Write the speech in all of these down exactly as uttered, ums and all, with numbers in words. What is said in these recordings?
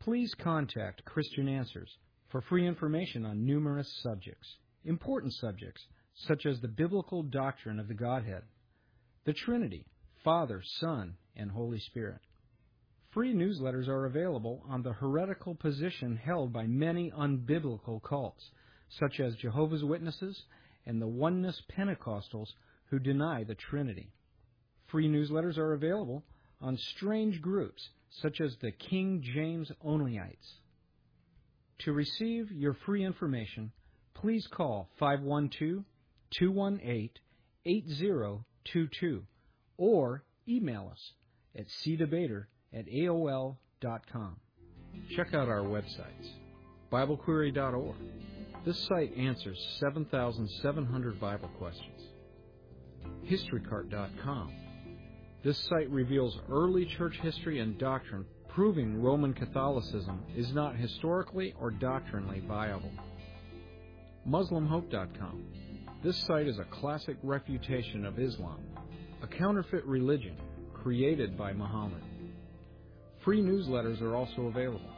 Please contact Christian Answers for free information on numerous subjects, important subjects such as the biblical doctrine of the Godhead, the Trinity, Father, Son, and Holy Spirit. Free newsletters are available on the heretical position held by many unbiblical cults, such as Jehovah's Witnesses and the Oneness Pentecostals who deny the Trinity. Free newsletters are available on strange groups such as the King James Onlyites. To receive your free information, please call five one two, two one eight, eight zero two two or email us at c debater at a o l dot com. Check out our websites, bible query dot org. This site answers seven thousand seven hundred Bible questions. history cart dot com. This site reveals early church history and doctrine, proving Roman Catholicism is not historically or doctrinally viable. muslim hope dot com. This site is a classic refutation of Islam, a counterfeit religion created by Muhammad. Free newsletters are also available.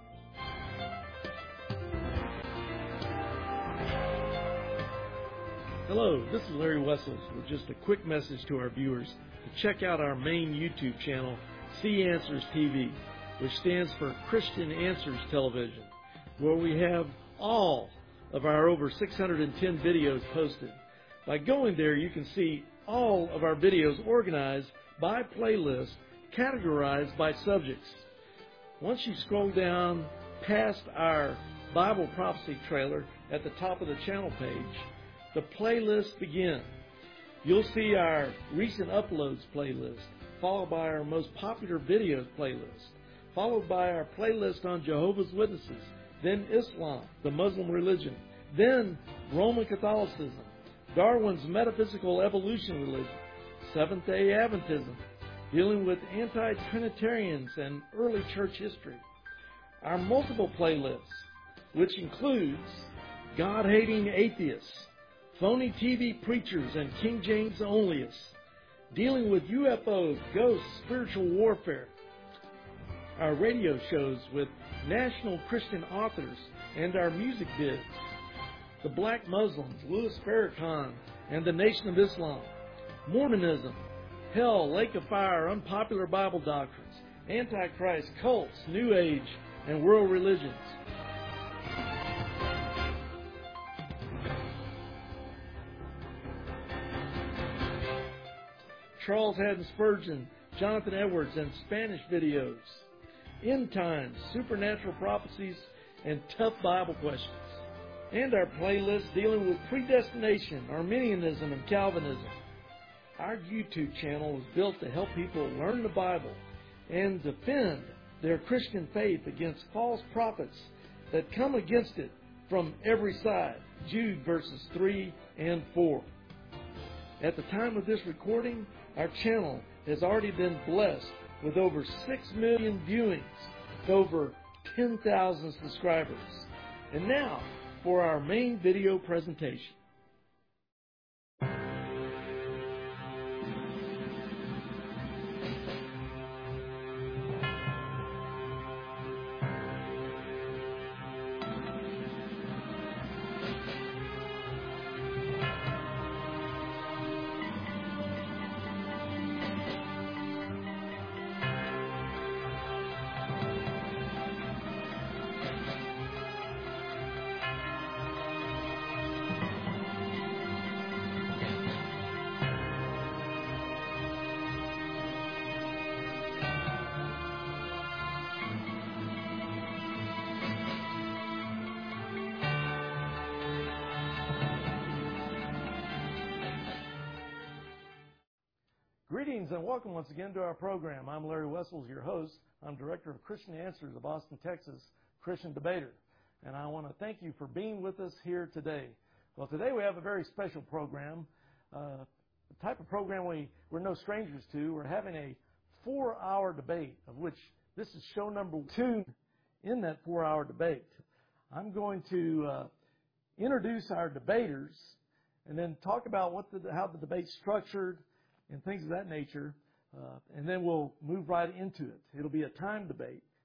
Hello, this is Larry Wessels with just a quick message to our viewers to check out our main YouTube channel, C Answers T V, which stands for Christian Answers Television, where we have all of our over six hundred ten videos posted. By going there, you can see all of our videos organized by playlist, categorized by subjects. Once you scroll down past our Bible prophecy trailer at the top of the channel page, the playlist begins. You'll see our recent uploads playlist, followed by our most popular videos playlist, followed by our playlist on Jehovah's Witnesses, then Islam, the Muslim religion, then Roman Catholicism, Darwin's metaphysical evolution religion, Seventh-day Adventism, dealing with anti-Trinitarians and early church history. Our multiple playlists, which includes God-hating atheists, phony T V preachers and King James onlyists, dealing with U F Os, ghosts, spiritual warfare. Our radio shows with national Christian authors and our music vids. The Black Muslims, Louis Farrakhan and the Nation of Islam. Mormonism, hell, lake of fire, unpopular Bible doctrines, Antichrist, cults, New Age, and world religions. Charles Haddon Spurgeon, Jonathan Edwards, and Spanish videos. End times, supernatural prophecies, and tough Bible questions. And our playlist dealing with predestination, Arminianism, and Calvinism. Our YouTube channel is built to help people learn the Bible and defend their Christian faith against false prophets that come against it from every side. Jude verses three and four. At the time of this recording, our channel has already been blessed with over six million viewings with over ten thousand subscribers. And now for our main video presentation. Greetings and welcome once again to our program. I'm Larry Wessels, your host. I'm Director of Christian Answers of Austin, Texas, Christian Debater. And I want to thank you for being with us here today. Well, today we have a very special program, uh, the type of program we, we're no strangers to. We're having a four-hour debate, of which this is show number two in that four-hour debate. I'm going to uh, introduce our debaters and then talk about what the, how the debate's structured, and things of that nature, uh, and then we'll move right into it. It'll be a time debate,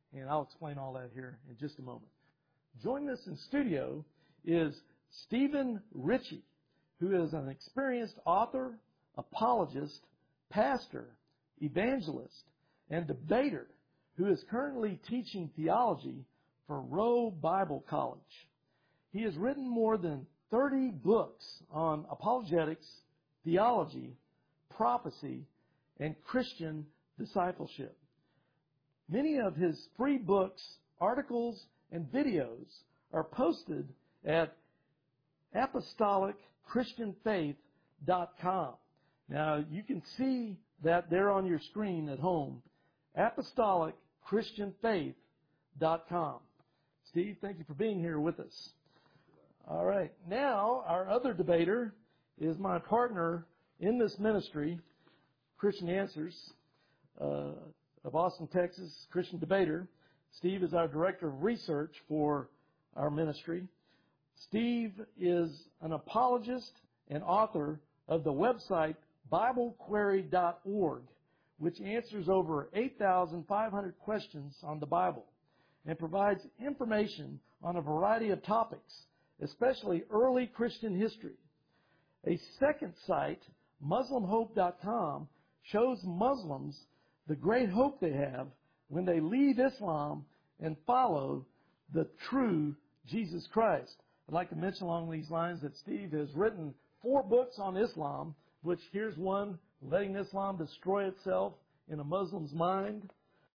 and I'll explain all that here in just a moment. Joining us in studio is Stephen Ritchie, who is an experienced author, apologist, pastor, evangelist, and debater who is currently teaching theology for Rowe Bible College. He has written more than thirty books on apologetics, theology, prophecy, and Christian discipleship. Many of his free books, articles, and videos are posted at apostolic christian faith dot com. Now, you can see that there on your screen at home, apostolic christian faith dot com. Steve, thank you for being here with us. All right. Now, our other debater is my partner in this ministry, Christian Answers, uh, of Austin, Texas, Christian debater. Steve is our director of research for our ministry. Steve is an apologist and author of the website bible query dot org, which answers over eight thousand five hundred questions on the Bible and provides information on a variety of topics, especially early Christian history. A second site, muslim hope dot com, shows Muslims the great hope they have when they leave Islam and follow the true Jesus Christ. I'd like to mention along these lines that Steve has written four books on Islam, which here's one, Letting Islam Destroy Itself in a Muslim's Mind,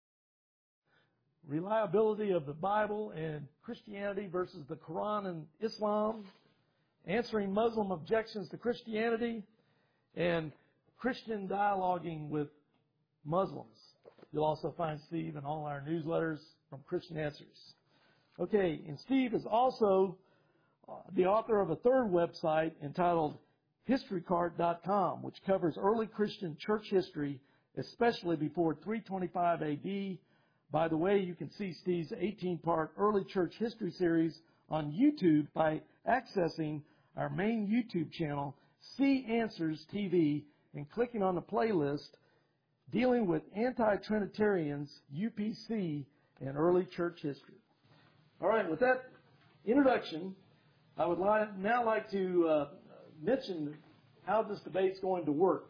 Reliability of the Bible and Christianity versus the Quran and Islam, Answering Muslim Objections to Christianity, and Christian Dialoguing with Muslims. You'll also find Steve in all our newsletters from Christian Answers. Okay, and Steve is also the author of a third website entitled history card dot com, which covers early Christian church history, especially before three twenty-five A D. By the way, you can see Steve's eighteen-part early church history series on YouTube by accessing our main YouTube channel, See Answers T V, and clicking on the playlist dealing with anti-Trinitarians, U P C, and early church history. All right, with that introduction, I would li- now like to uh, mention how this debate's going to work.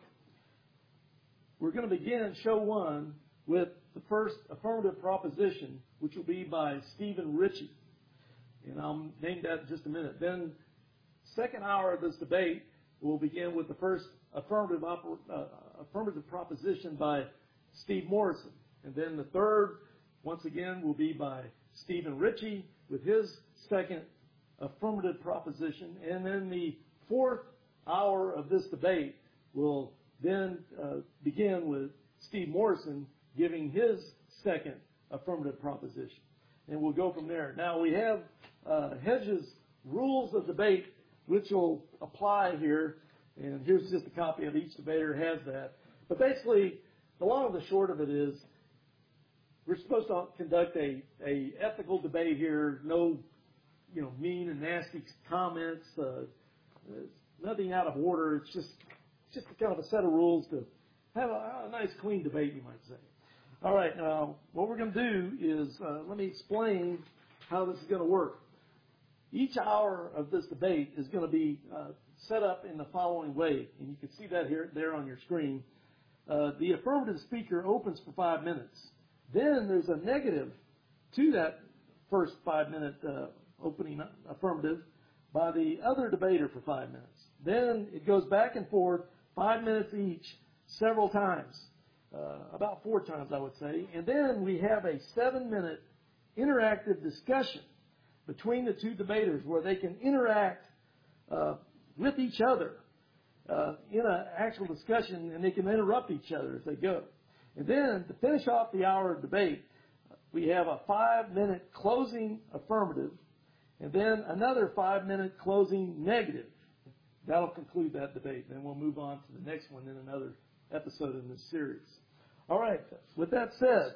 We're going to begin show one with the first affirmative proposition, which will be by Stephen Ritchie. And I'll name that in just a minute. Then, second hour of this debate will begin with the first affirmative oper- uh, affirmative proposition by Steve Morrison. And then the third, once again, will be by Stephen Ritchie with his second affirmative proposition. And then the fourth hour of this debate will then uh, begin with Steve Morrison giving his second affirmative proposition. And we'll go from there. Now, we have uh, Hedges' rules of debate, which will apply here. And here's just a copy of each debater has that. But basically, the long and the short of it is we're supposed to conduct a, a ethical debate here. No, you know, mean and nasty comments. Uh, nothing out of order. It's just just kind of a set of rules to have a, a nice, clean debate, you might say. All right. Now, what we're going to do is uh, let me explain how this is going to work. Each hour of this debate is going to be uh, set up in the following way, and you can see that here, there on your screen. Uh, the affirmative speaker opens for five minutes. Then there's a negative to that first five-minute uh, opening affirmative by the other debater for five minutes. Then it goes back and forth, five minutes each, several times, uh, about four times, I would say. And then we have a seven-minute interactive discussion between the two debaters where they can interact uh, with each other uh, in an actual discussion, and they can interrupt each other as they go. And then to finish off the hour of debate, we have a five-minute closing affirmative, and then another five-minute closing negative. That'll conclude that debate. Then we'll move on to the next one in another episode in this series. All right. With that said,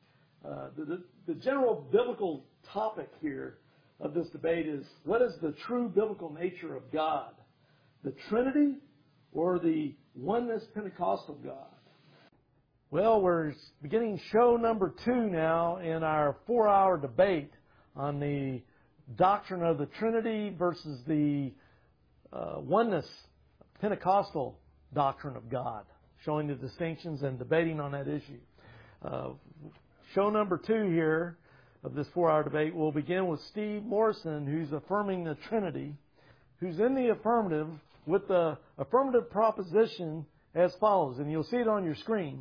uh, the, the, the general biblical topic here of this debate is, what is the true biblical nature of God? The Trinity or the oneness Pentecostal God? Well, we're beginning show number two now in our four-hour debate on the doctrine of the Trinity versus the uh, oneness Pentecostal doctrine of God, showing the distinctions and debating on that issue. Uh, show number two here of this four-hour debate will begin with Steve Morrison, who's affirming the Trinity, who's in the affirmative with the affirmative proposition as follows, and you'll see it on your screen.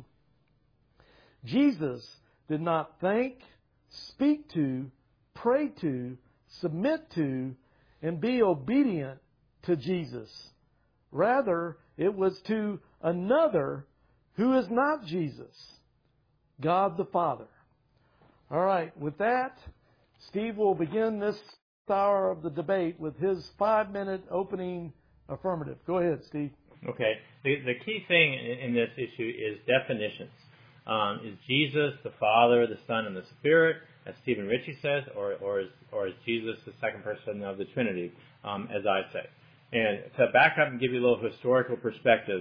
Jesus did not think, speak to, pray to, submit to, and be obedient to Jesus. Rather, it was to another who is not Jesus, God the Father. All right, with that, Steve will begin this hour of the debate with his five-minute opening affirmative. Go ahead, Steve. Okay. The, the key thing in, in this issue is definitions. Um, is Jesus the Father, the Son, and the Spirit, as Stephen Ritchie says, or, or, is, or is Jesus the second person of the Trinity, um, as I say? And to back up and give you a little historical perspective,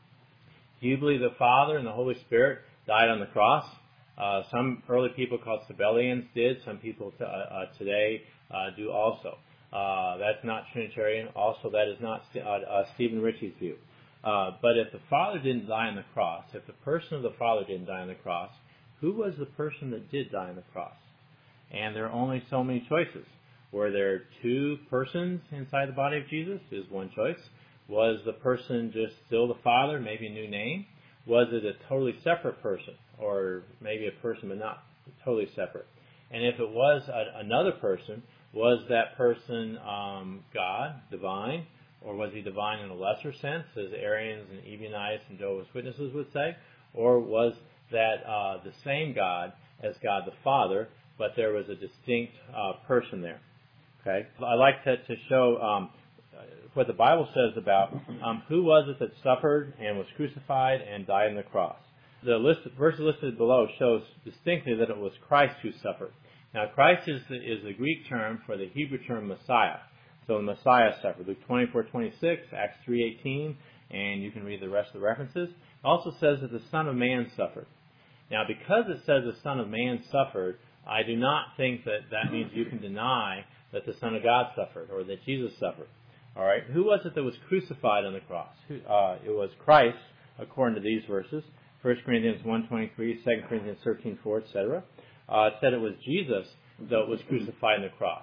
do you believe the Father and the Holy Spirit died on the cross? Uh, some early people called Sabellians did. Some people t- uh, today uh, do also. Uh, that's not Trinitarian. Also, that is not uh, uh, Stephen Ritchie's view. Uh, but if the Father didn't die on the cross, if the person of the Father didn't die on the cross, who was the person that did die on the cross? And there are only so many choices. Were there two persons inside the body of Jesus? Is one choice. Was the person just still the Father, maybe a new name? Was it a totally separate person, or maybe a person but not totally separate? And if it was a, another person, was that person um, God, divine? Or was he divine in a lesser sense, as Arians and Ebionites and Jehovah's Witnesses would say? Or was that uh, the same God as God the Father, but there was a distinct uh, person there? Okay, I like to, to show um, what the Bible says about um, who was it that suffered and was crucified and died on the cross. The list, verse listed below shows distinctly that it was Christ who suffered. Now, Christ is the, is the Greek term for the Hebrew term Messiah. So the Messiah suffered. Luke twenty-four twenty-six, Acts three eighteen, and you can read the rest of the references. It also says that the Son of Man suffered. Now, because it says the Son of Man suffered, I do not think that that means you can deny that the Son of God suffered or that Jesus suffered. All right, who was it that was crucified on the cross? Uh, it was Christ, according to these verses. First Corinthians one twenty-three, Second Corinthians thirteen four, et cetera. Uh, it said it was Jesus that was crucified on the cross.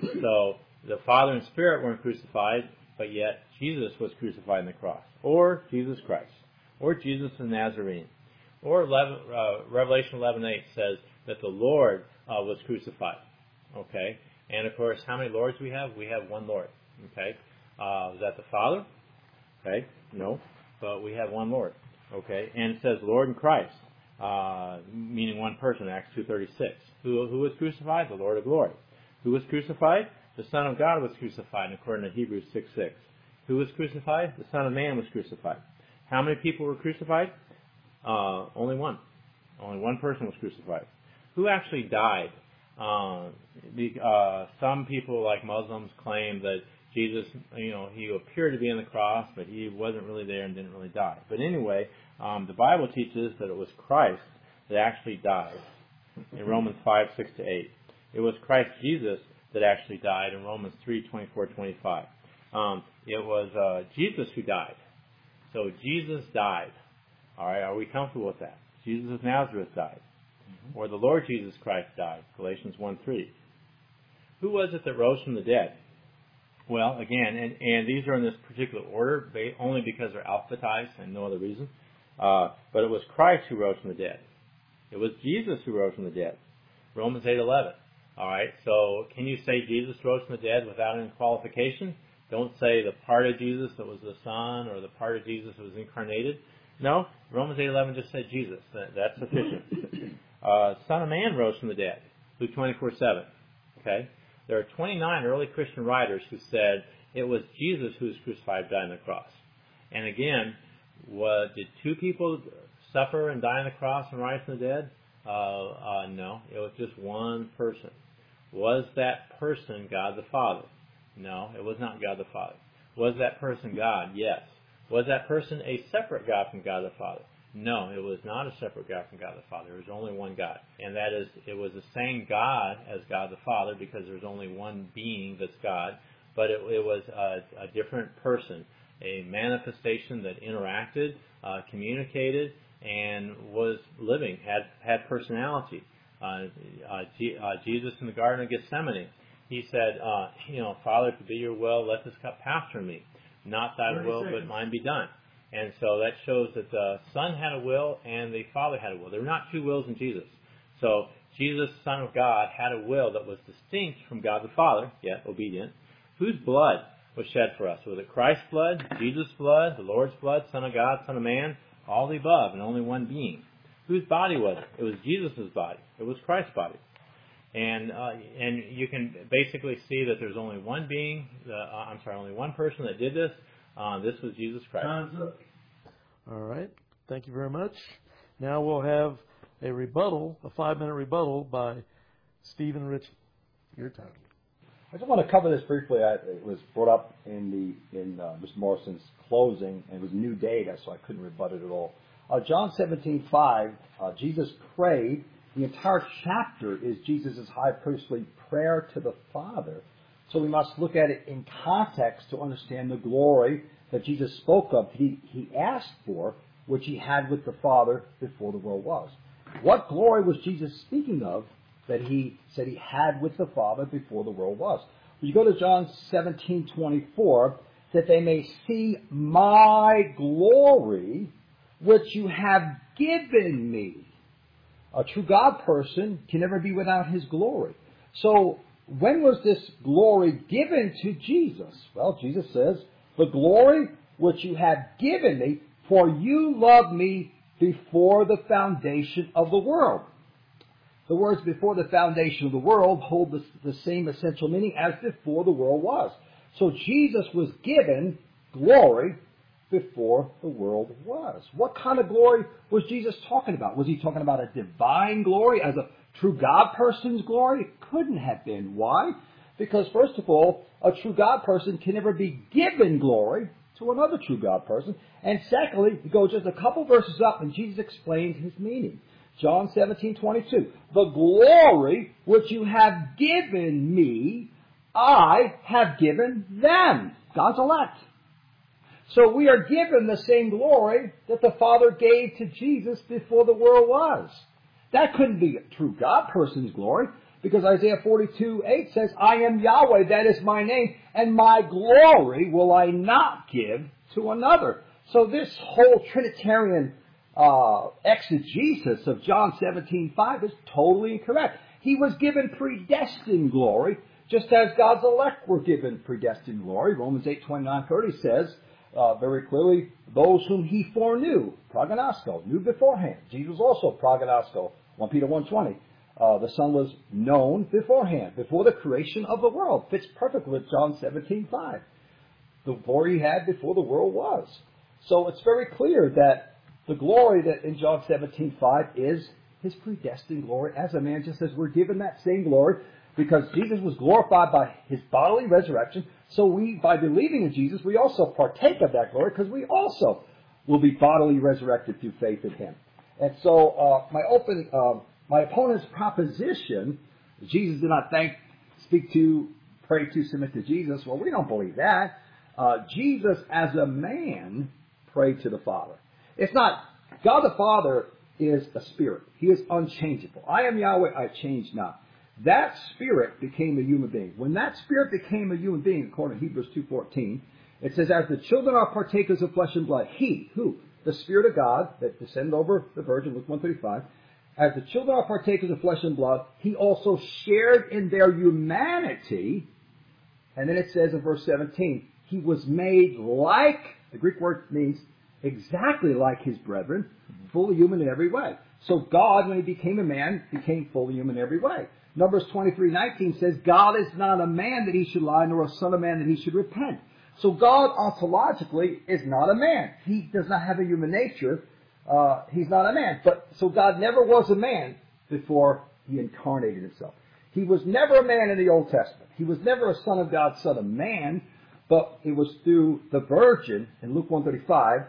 So the Father and Spirit weren't crucified, but yet Jesus was crucified on the cross. Or Jesus Christ. Or Jesus the Nazarene. Or eleven, uh, Revelation eleven eight says that the Lord uh, was crucified. Okay? And of course, how many Lords we have? We have one Lord. Okay? Uh, is that the Father? Okay? No. But we have one Lord. Okay? And it says Lord and Christ, uh, meaning one person, Acts two thirty-six. Who, who was crucified? The Lord of glory. Who was crucified? The Son of God was crucified, according to Hebrews six six. Who was crucified? The Son of Man was crucified. How many people were crucified? Uh, only one. Only one person was crucified. Who actually died? Uh, the, uh, some people, like Muslims, claim that Jesus, you know, he appeared to be on the cross, but he wasn't really there and didn't really die. But anyway, um, the Bible teaches that it was Christ that actually died in Romans five six to eight. It was Christ Jesus that actually died in Romans three twenty-four twenty-five. Um, it was uh, Jesus who died. So Jesus died. All right, are we comfortable with that? Jesus of Nazareth died. Mm-hmm. Or the Lord Jesus Christ died. Galatians one three. Who was it that rose from the dead? Well, again, and, and these are in this particular order, only because they're alphabetized and no other reason. Uh, but it was Christ who rose from the dead. It was Jesus who rose from the dead. Romans eight eleven. All right, so can you say Jesus rose from the dead without any qualification? Don't say the part of Jesus that was the Son or the part of Jesus that was incarnated. No, Romans eight eleven just said Jesus. That, that's sufficient. uh, Son of Man rose from the dead. Luke twenty-four seven. Okay? There are twenty-nine early Christian writers who said it was Jesus who was crucified, died on the cross. And again, what, did two people suffer and die on the cross and rise from the dead? Uh, uh, no, it was just one person. Was that person God the Father? No, it was not God the Father. Was that person God? Yes. Was that person a separate God from God the Father? No, it was not a separate God from God the Father. There was only one God. And that is, it was the same God as God the Father because there's only one being that's God, but it, it was a, a different person, a manifestation that interacted, uh, communicated, and was living, had, had personality. Uh, uh, G, uh, Jesus in the Garden of Gethsemane, he said, uh, you know, Father, if it be your will, let this cup pass from me. Not thy will, but mine be done. And so that shows that the Son had a will and the Father had a will. There are not two wills in Jesus. So Jesus, Son of God, had a will that was distinct from God the Father, yet obedient. Whose blood was shed for us? Was it Christ's blood, Jesus' blood, the Lord's blood, Son of God, Son of Man? All the above, and only one being. Whose body was it? It was Jesus' body. It was Christ's body. And uh, and you can basically see that there's only one being, uh, I'm sorry, only one person that did this. Uh, this was Jesus Christ. All right. Thank you very much. Now we'll have a rebuttal, a five-minute rebuttal by Stephen Ritchie. Your time. I just want to cover this briefly. I, it was brought up in the in uh, Mister Morrison's closing, and it was new data, so I couldn't rebut it at all. Uh, John seventeen five, uh, Jesus prayed. The entire chapter is Jesus' high priestly prayer to the Father. So we must look at it in context to understand the glory that Jesus spoke of, he, he asked for, which he had with the Father before the world was. What glory was Jesus speaking of that he said he had with the Father before the world was? When you go to John seventeen twenty-four, that they may see my glory, which you have given me. A true God person can never be without his glory. So, when was this glory given to Jesus? Well, Jesus says, the glory which you have given me, for you loved me before the foundation of the world. The words before the foundation of the world hold the, the same essential meaning as before the world was. So Jesus was given glory before the world was. What kind of glory was Jesus talking about? Was he talking about a divine glory as a true God person's glory? It couldn't have been. Why? Because first of all, a true God person can never be given glory to another true God person. And secondly, you go just a couple verses up and Jesus explains his meaning. John seventeen twenty-two. The glory which you have given me, I have given them. God's elect. So we are given the same glory that the Father gave to Jesus before the world was. That couldn't be a true God person's glory, because Isaiah forty-two eight says, I am Yahweh, that is my name, and my glory will I not give to another. So this whole Trinitarian uh, exegesis of John seventeen five is totally incorrect. He was given predestined glory, just as God's elect were given predestined glory. Romans eight twenty-nine thirty says, Uh, very clearly, those whom he foreknew, prognosko, knew beforehand. Jesus also prognosko, First Peter one twenty. Uh, the Son was known beforehand, before the creation of the world. Fits perfectly with John seventeen five. The glory he had before the world was. So it's very clear that the glory that in John seventeen five is his predestined glory. As a man just says, we're given that same glory because Jesus was glorified by his bodily resurrection. So we, by believing in Jesus, we also partake of that glory because we also will be bodily resurrected through faith in him. And so uh, my open, uh, my opponent's proposition, Jesus did not thank, speak to, pray to, submit to Jesus. Well, we don't believe that. Uh, Jesus, as a man, prayed to the Father. It's not, God the Father is a spirit. He is unchangeable. I am Yahweh, I change not. That spirit became a human being. When that spirit became a human being, according to Hebrews two fourteen, it says, as the children are partakers of flesh and blood, he, who? The Spirit of God that descended over the Virgin, Luke one thirty-five, as the children are partakers of flesh and blood, he also shared in their humanity. And then it says in verse seventeen, he was made like, the Greek word means exactly like his brethren, fully human in every way. So God, when he became a man, became fully human in every way. Numbers twenty-three nineteen says, God is not a man that he should lie, nor a son of man that he should repent. So God, ontologically, is not a man. He does not have a human nature. Uh, he's not a man. But so God never was a man before he incarnated himself. He was never a man in the Old Testament. He was never a son of God, son of man, but it was through the Virgin in Luke one thirty-five,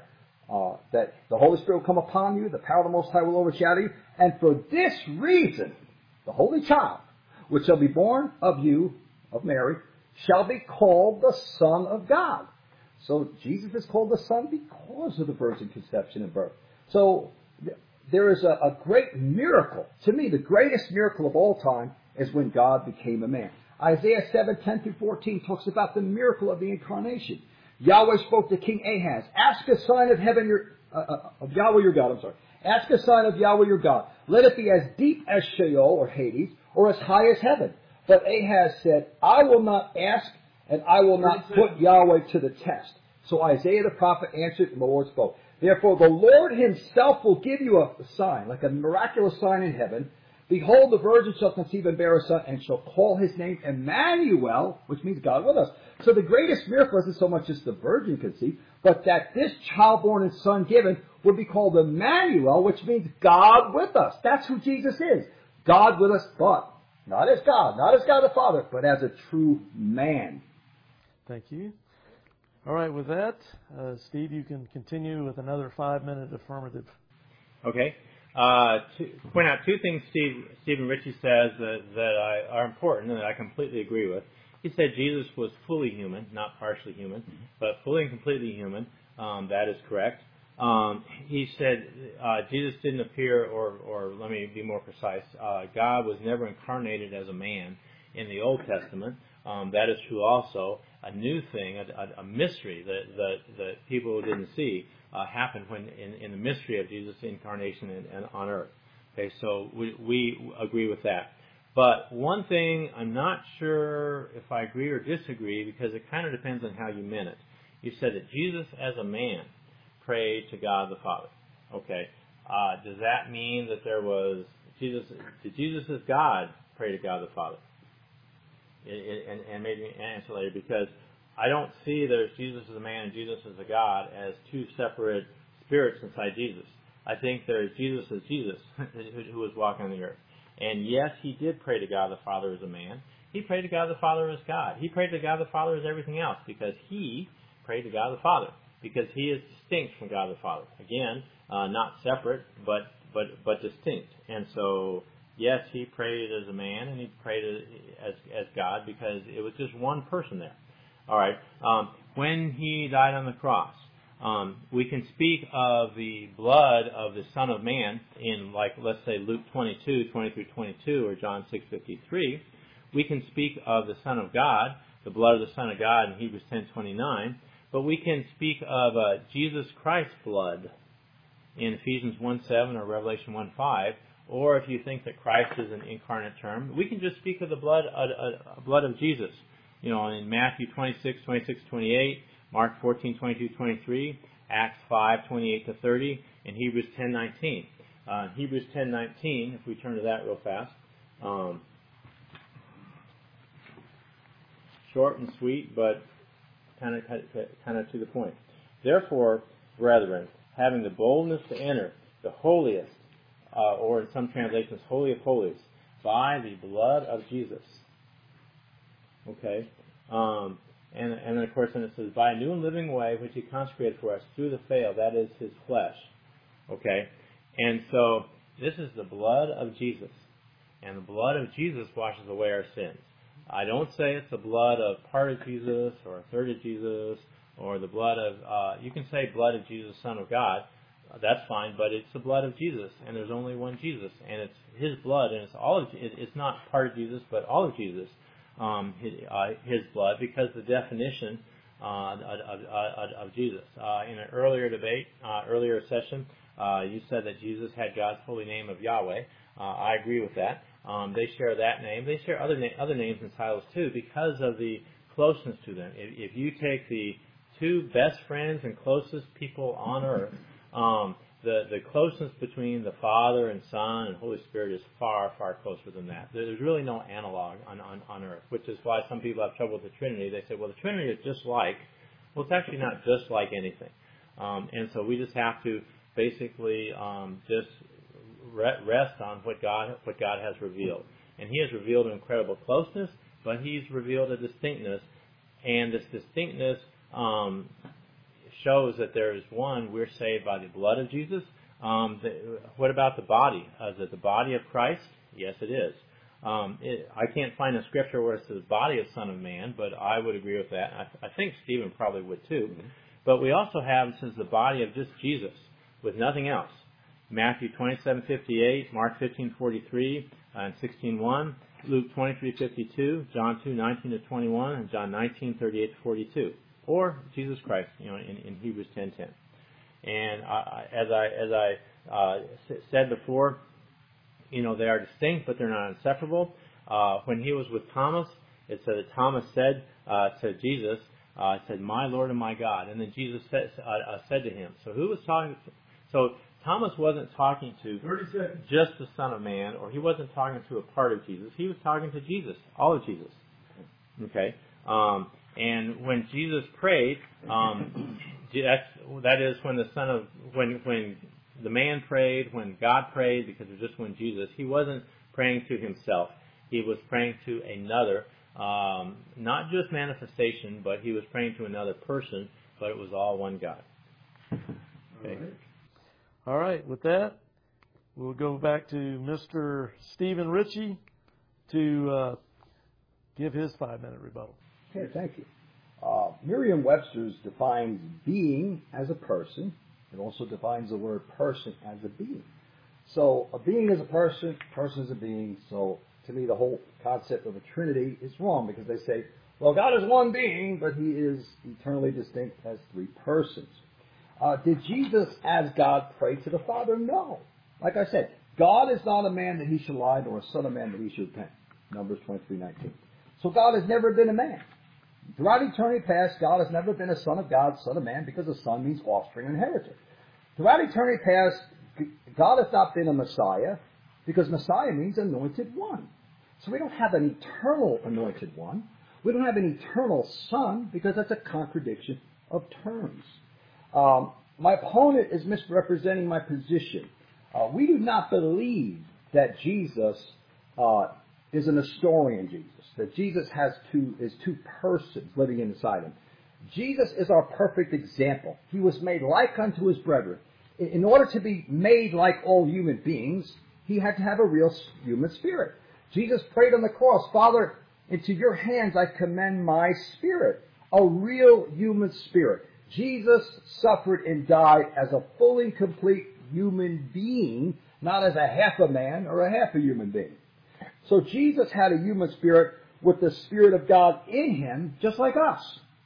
uh, that the Holy Spirit will come upon you, the power of the Most High will overshadow you, and for this reason, the Holy Child, which shall be born of you, of Mary, shall be called the Son of God. So Jesus is called the Son because of the virgin conception and birth. So th- there is a, a great miracle. To me, the greatest miracle of all time is when God became a man. Isaiah seven, ten through fourteen talks about the miracle of the incarnation. Yahweh spoke to King Ahaz, ask a sign of heaven, your, uh, uh, of Yahweh your God, I'm sorry. Ask a sign of Yahweh your God. Let it be as deep as Sheol or Hades, or as high as heaven. But Ahaz said, I will not ask, and I will not put Yahweh to the test. So Isaiah the prophet answered, and the Lord spoke. Therefore the Lord himself will give you a sign, like a miraculous sign in heaven. Behold, the virgin shall conceive and bear a son, and shall call his name Emmanuel, which means God with us. So the greatest miracle isn't so much as the virgin conceived, but that this child born and son given would be called Emmanuel, which means God with us. That's who Jesus is. God with us, but not as God, not as God the Father, but as a true man. Thank you. All right, with that, uh, Steve, you can continue with another five-minute affirmative. Okay. Uh, to point out two things Steve, Stephen Ritchie says that, that I, are important and that I completely agree with. He said Jesus was fully human, not partially human, but fully and completely human. Um, that is correct. Um, he said uh, Jesus didn't appear, or, or let me be more precise, uh, God was never incarnated as a man in the Old Testament. Um, that is true also. A new thing, a, a, a mystery that, that, that people didn't see uh, happened when in, in the mystery of Jesus' incarnation in, in, on earth. Okay, so we, we agree with that. But one thing I'm not sure if I agree or disagree, because it kind of depends on how you meant it. You said that Jesus as a man prayed to God the Father. Okay, uh, does that mean that there was Jesus? Did Jesus as God pray to God the Father? It, it, and, and maybe answer later, because I don't see there's Jesus as a man and Jesus as a God as two separate spirits inside Jesus. I think there's Jesus as Jesus who was walking on the earth. And yes, he did pray to God the Father as a man. He prayed to God the Father as God. He prayed to God the Father as everything else, because he prayed to God the Father, because he is distinct from God the Father. Again, uh, not separate, but but but distinct. And so, yes, he prayed as a man, and he prayed as as God, because it was just one person there. All right. Um, when he died on the cross, um, we can speak of the blood of the Son of Man in, like, let's say Luke twenty-two, twenty through twenty-two, or John six fifty-three. We can speak of the Son of God, the blood of the Son of God in Hebrews ten twenty-nine. But we can speak of uh, Jesus Christ's blood in Ephesians one seven or Revelation one five. Or if you think that Christ is an incarnate term, we can just speak of the blood, uh, uh, blood of Jesus. You know, in Matthew twenty-six, twenty-six, twenty-eight, Mark fourteen, twenty-two, twenty-three, Acts five, twenty-eight to thirty, and Hebrews ten, nineteen. Uh, Hebrews ten, nineteen, if we turn to that real fast. Um, short and sweet, but kind of kind of to the point. Therefore, brethren, having the boldness to enter the holiest, uh, or in some translations, holy of holies, by the blood of Jesus. Okay, um, and and then of course, then it says, by a new and living way which he consecrated for us through the veil, that is his flesh. Okay, and so this is the blood of Jesus, and the blood of Jesus washes away our sins. I don't say it's the blood of part of Jesus or a third of Jesus, or the blood of, uh, you can say blood of Jesus, Son of God, uh, that's fine, but it's the blood of Jesus, and there's only one Jesus, and it's his blood, and it's all of, it, it's not part of Jesus, but all of Jesus, um, his, uh, his blood, because the definition uh, of, of, of Jesus. Uh, in an earlier debate, uh, earlier session, uh, you said that Jesus had God's holy name of Yahweh. Uh, I agree with that. Um, they share that name. They share other na- other names and titles too, because of the closeness to them. If, if you take the two best friends and closest people on earth, um, the the closeness between the Father and Son and Holy Spirit is far, far closer than that. There's really no analog on, on, on earth, which is why some people have trouble with the Trinity. They say, well, the Trinity is just like, well, it's actually not just like anything. Um, and so we just have to basically um, just rest on what God what God has revealed. And he has revealed an incredible closeness, but he's revealed a distinctness. And this distinctness um, shows that there is one, we're saved by the blood of Jesus. Um, the, what about the body? Uh, is it the body of Christ? Yes, it is. Um, it, I can't find a scripture where it says body of Son of Man, but I would agree with that. I, I think Stephen probably would too. Mm-hmm. But we also have, it says the body of just Jesus, with nothing else. Matthew twenty-seven fifty-eight, Mark fifteen forty-three, uh, and sixteen one, Luke twenty-three fifty-two, John two nineteen to twenty-one, and John nineteen thirty-eight to forty-two. Or Jesus Christ, you know, in, in Hebrews ten ten. And I, as I as I uh, said before, you know, they are distinct, but they're not inseparable. Uh, when he was with Thomas, it said that Thomas said uh, to Jesus, uh, said, "My Lord and my God." And then Jesus said, uh, said to him. So who was talking? To, so Thomas wasn't talking to just the Son of Man, or he wasn't talking to a part of Jesus. He was talking to Jesus, all of Jesus. Okay. Um, and when Jesus prayed, um, that's, that is when the Son of when when the man prayed, when God prayed, because it was just when Jesus, he wasn't praying to himself. He was praying to another, um, not just manifestation, but he was praying to another person, but it was all one God. Okay. All right. All right. With that, we'll go back to Mister Stephen Ritchie to uh, give his five-minute rebuttal. Okay, thank you. Uh, Merriam-Webster's defines being as a person. It also defines the word person as a being. So a being is a person, a person is a being. So to me, the whole concept of a Trinity is wrong because they say, well, God is one being, but he is eternally distinct as three persons. Uh, did Jesus, as God, pray to the Father? No. Like I said, God is not a man that he should lie, nor a son of man that he should repent. Numbers twenty-three nineteen. So God has never been a man. Throughout eternity past, God has never been a son of God, son of man, because a son means offspring and inheritor. Throughout eternity past, God has not been a Messiah, because Messiah means anointed one. So we don't have an eternal anointed one. We don't have an eternal son, because that's a contradiction of terms. Um, my opponent is misrepresenting my position. Uh, we do not believe that Jesus uh, is an Nestorian Jesus, that Jesus has two is two persons living inside him. Jesus is our perfect example. He was made like unto his brethren. In order to be made like all human beings, he had to have a real human spirit. Jesus prayed on the cross, Father, into your hands I commend my spirit, a real human spirit. Jesus suffered and died as a fully complete human being, not as a half a man or a half a human being. So Jesus had a human spirit with the Spirit of God in him, just like us.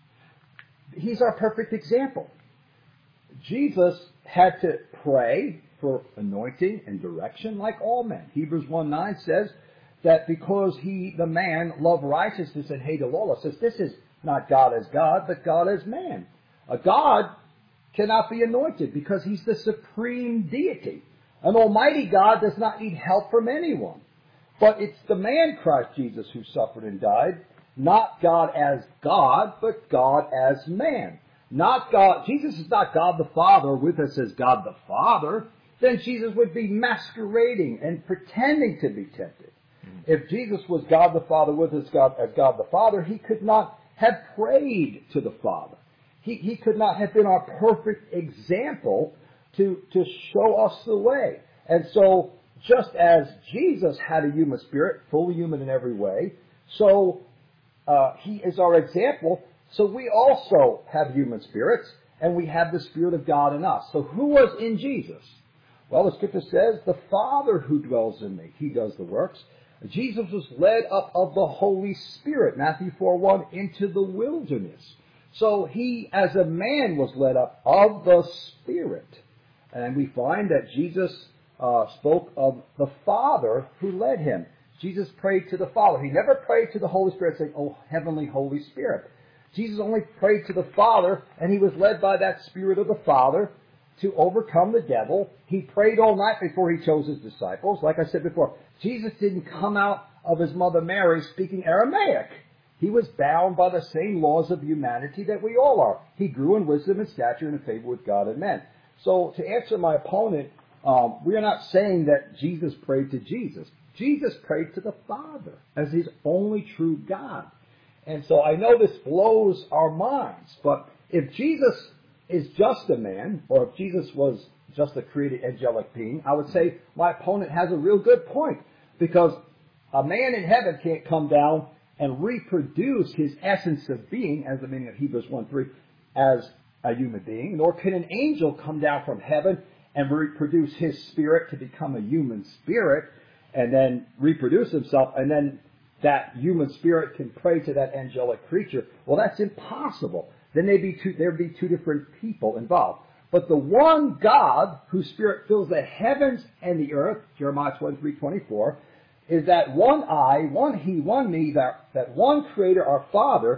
He's our perfect example. Jesus had to pray for anointing and direction like all men. Hebrews one nine says that because he, the man, loved righteousness and hated lawlessness, this is not God as God, but God as man. A God cannot be anointed because he's the supreme deity. An almighty God does not need help from anyone. But it's the man Christ Jesus who suffered and died, not God as God, but God as man. Not God. Jesus is not God the Father with us as God the Father. Then Jesus would be masquerading and pretending to be tempted. Mm-hmm. If Jesus was God the Father with us God, as God the Father, he could not have prayed to the Father. He, he could not have been our perfect example to, to show us the way. And so, just as Jesus had a human spirit, fully human in every way, so uh, he is our example. So we also have human spirits, and we have the Spirit of God in us. So who was in Jesus? Well, the Scripture says, the Father who dwells in me, he does the works. Jesus was led up of the Holy Spirit, Matthew four one, into the wilderness. So he, as a man, was led up of the Spirit. And we find that Jesus uh, spoke of the Father who led him. Jesus prayed to the Father. He never prayed to the Holy Spirit saying, "Oh, heavenly Holy Spirit." Jesus only prayed to the Father, and he was led by that Spirit of the Father to overcome the devil. He prayed all night before he chose his disciples. Like I said before, Jesus didn't come out of his mother Mary speaking Aramaic. He was bound by the same laws of humanity that we all are. He grew in wisdom and stature and in favor with God and men. So to answer my opponent, um, we are not saying that Jesus prayed to Jesus. Jesus prayed to the Father as his only true God. And so I know this blows our minds, but if Jesus is just a man, or if Jesus was just a created angelic being, I would say my opponent has a real good point, because a man in heaven can't come down and reproduce his essence of being, as the meaning of Hebrews one three, as a human being, nor can an angel come down from heaven and reproduce his spirit to become a human spirit and then reproduce himself, and then that human spirit can pray to that angelic creature. Well, that's impossible. Then there'd be two, there'd be two different people involved. But the one God whose spirit fills the heavens and the earth, Jeremiah twenty-three twenty-four, is that one I, one he, one me, that, that one creator, our Father.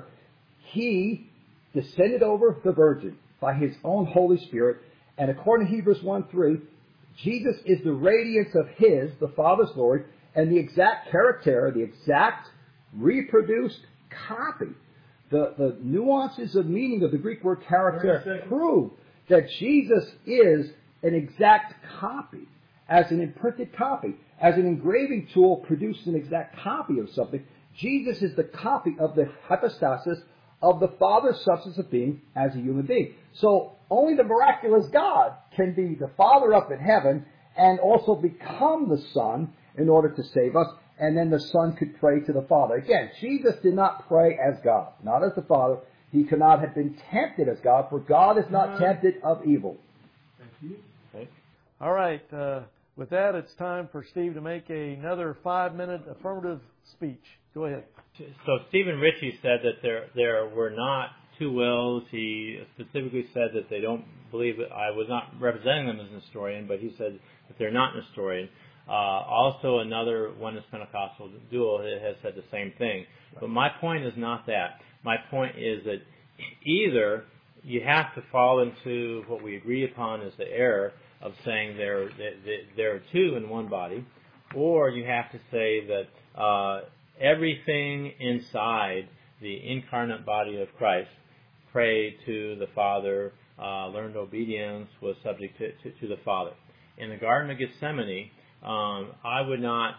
He descended over the Virgin by his own Holy Spirit. And according to Hebrews one three, Jesus is the radiance of his, the Father's glory, and the exact character, the exact reproduced copy. The, the nuances of meaning of the Greek word character prove that Jesus is an exact copy, as an imprinted copy. As an engraving tool produces an exact copy of something, Jesus is the copy of the hypostasis of the Father's substance of being as a human being. So only the miraculous God can be the Father up in heaven and also become the Son in order to save us, and then the Son could pray to the Father. Again, Jesus did not pray as God, not as the Father. He could not have been tempted as God, for God is not tempted of evil. Thank you. Okay. All right. Uh, with that, it's time for Steve to make another five-minute affirmative speech. Go ahead. So Stephen Ritchie said that there there were not two wills. He specifically said that they don't believe that I was not representing them as an historian, but he said that they're not an historian. Uh, also, another Oneness Pentecostal duo has said the same thing. But my point is not that. My point is that either you have to fall into what we agree upon as the error of saying there there are two in one body, or you have to say that uh, everything inside the incarnate body of Christ prayed to the Father, uh, learned obedience, was subject to, to, to the Father. In the Garden of Gethsemane, um, I would not,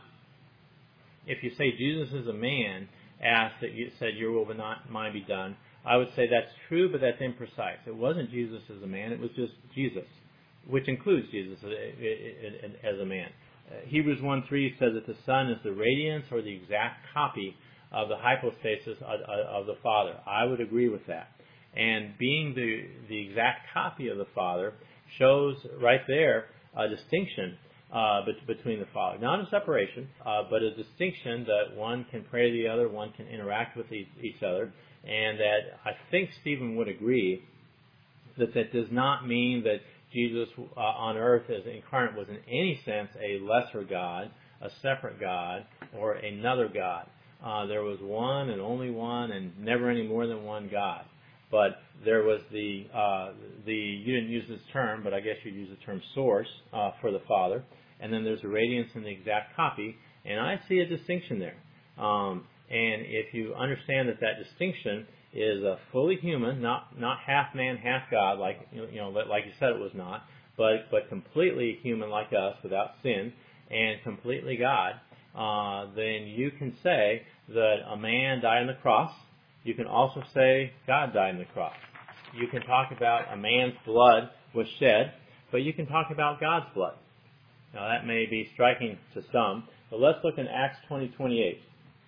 if you say Jesus is a man, ask that you said your will but not mine be done, I would say that's true, but that's imprecise. It wasn't Jesus as a man, it was just Jesus, which includes Jesus as a man. Uh, Hebrews one three says that the Son is the radiance or the exact copy of the hypostasis of, of the Father. I would agree with that. And being the, the exact copy of the Father shows right there a distinction uh, between the Father. Not a separation, uh, but a distinction that one can pray to the other, one can interact with each, each other, and that I think Stephen would agree that that does not mean that Jesus uh, on earth as incarnate was in any sense a lesser God, a separate God, or another God. Uh, there was one and only one and never any more than one God. But there was the, uh, the you didn't use this term, but I guess you'd use the term source uh, for the Father. And then there's a radiance in the exact copy, and I see a distinction there. Um, and if you understand that that distinction is a fully human, not not half man, half God, like you know, like you said it was not, but but completely human like us without sin, and completely God, uh, then you can say that a man died on the cross. You can also say God died on the cross. You can talk about a man's blood was shed, but you can talk about God's blood. Now that may be striking to some, but let's look in Acts twenty twenty-eight.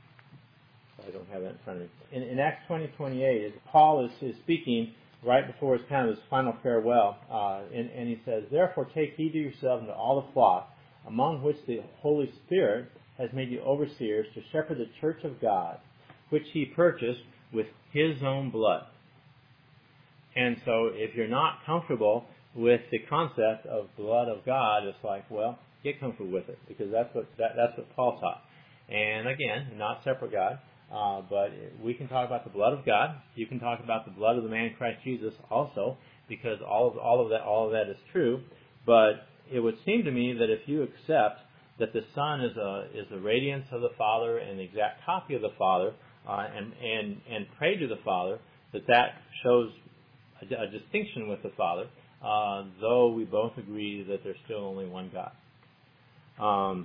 I don't have that in front of me. In, in Acts twenty twenty-eight, Paul is, is speaking right before his kind of his final farewell, uh, and, and he says, "Therefore take heed to yourselves and to all the flock, among which the Holy Spirit has made you overseers to shepherd the church of God, which he purchased with his own blood." And so if you're not comfortable with the concept of blood of God, it's like, well, get comfortable with it, because that's what that, that's what Paul taught. And again, not separate God. Uh, but we can talk about the blood of God. You can talk about the blood of the man Christ Jesus also, because all of all of that all of that is true. But it would seem to me that if you accept that the Son is a is the radiance of the Father and the exact copy of the Father, uh, and and and pray to the Father, that that shows a, a distinction with the Father, uh, though we both agree that there's still only one God. Um,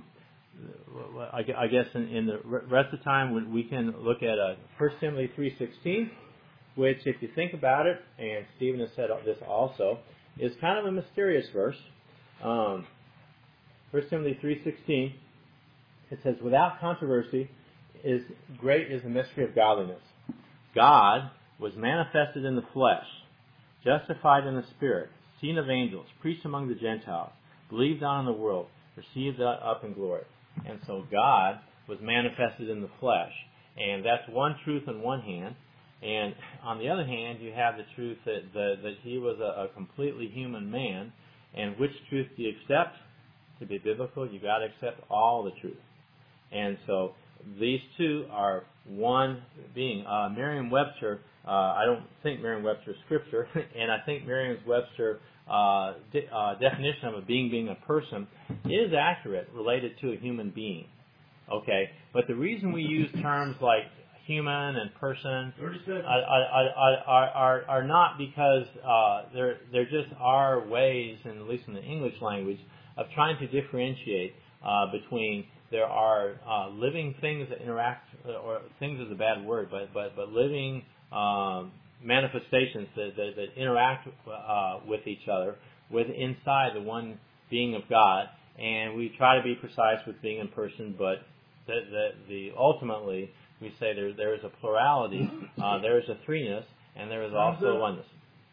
I guess in, in the rest of the time we can look at uh, First Timothy three sixteen, which, if you think about it, and Stephen has said this also, is kind of a mysterious verse. Um, First Timothy three sixteen, it says, "Without controversy, is great is the mystery of godliness. God was manifested in the flesh, justified in the Spirit, seen of angels, preached among the Gentiles, believed on in the world, received up in glory." And so God was manifested in the flesh. And that's one truth on one hand. And on the other hand, you have the truth that the, that he was a, a completely human man. And which truth do you accept? To be biblical, you've got to accept all the truth. And so these two are one being. Uh, Merriam-Webster, uh, I don't think Merriam-Webster is scripture, and I think Merriam-Webster uh, de- uh, definition of a being being a person is accurate related to a human being. Okay, but the reason we use terms like human and person are, are, are, are, are not because uh, there there just are ways, and at least in the English language, of trying to differentiate uh, between there are uh, living things that interact, or things is a bad word, but but but living um, manifestations that that, that interact uh, with each other, with inside the one being of God, and we try to be precise with being in person, but the the, the ultimately we say there there is a plurality, uh, there is a threeness, and there is also a oneness.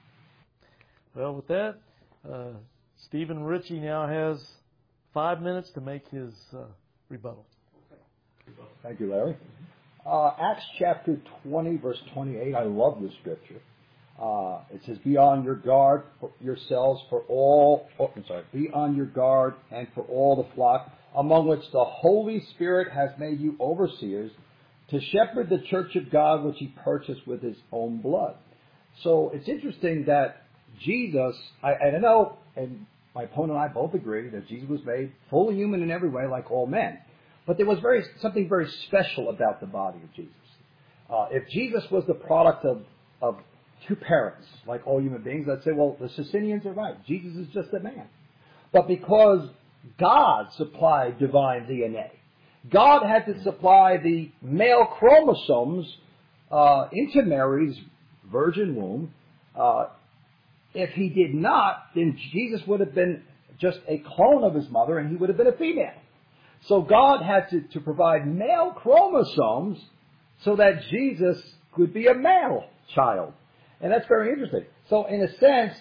Well, with that, uh, Stephen Ritchie now has five minutes to make his uh, rebuttal. Thank you, Larry. Uh, Acts chapter twenty, verse twenty-eight. I love this scripture. Uh, it says, "Be on your guard for yourselves for all." Oh, I'm sorry. "Be on your guard and for all the flock among which the Holy Spirit has made you overseers, to shepherd the church of God which He purchased with His own blood." So it's interesting that Jesus, I, and I know, and my opponent and I both agree that Jesus was made fully human in every way, like all men. But there was very something very special about the body of Jesus. Uh, if Jesus was the product of, of two parents, like all human beings, I'd say, well, the Socinians are right. Jesus is just a man. But because God supplied divine D N A, God had to supply the male chromosomes uh, into Mary's virgin womb. Uh, if he did not, then Jesus would have been just a clone of his mother, and he would have been a female. So God had to, to provide male chromosomes so that Jesus could be a male child. And that's very interesting. So in a sense,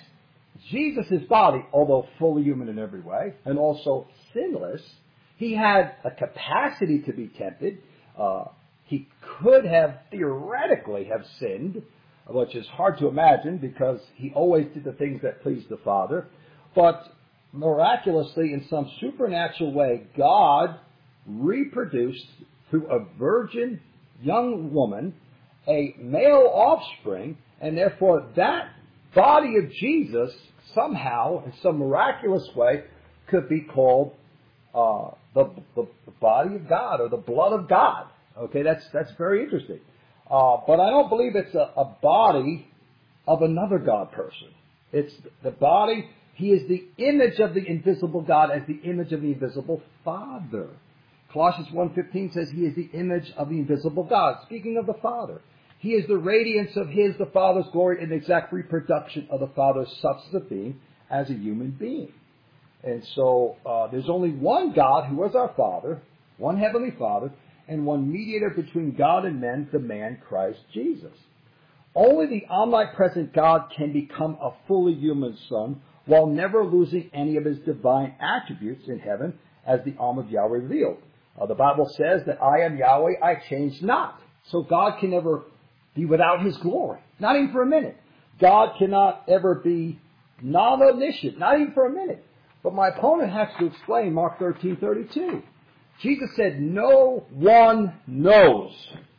Jesus' body, although fully human in every way, and also sinless, he had a capacity to be tempted. Uh, he could have theoretically have sinned, which is hard to imagine because he always did the things that pleased the Father. But miraculously, in some supernatural way, God reproduced through a virgin young woman a male offspring, and therefore that body of Jesus somehow, in some miraculous way, could be called uh, the, the, the body of God or the blood of God. Okay, that's that's very interesting. Uh, but I don't believe it's a, a body of another God person. It's the body. He is the image of the invisible God as the image of the invisible Father. Colossians one fifteen says he is the image of the invisible God. Speaking of the Father, he is the radiance of his, the Father's glory, and the exact reproduction of the Father's substance of being as a human being. And so uh, there's only one God who was our Father, one Heavenly Father, and one mediator between God and men, the man Christ Jesus. Only the omnipresent God can become a fully human Son while never losing any of his divine attributes in heaven, as the arm of Yahweh revealed. Uh, the Bible says that I am Yahweh, I change not. So God can never be without his glory, not even for a minute. God cannot ever be non-omniscient, not even for a minute. But my opponent has to explain Mark thirteen thirty-two. Jesus said, no one knows.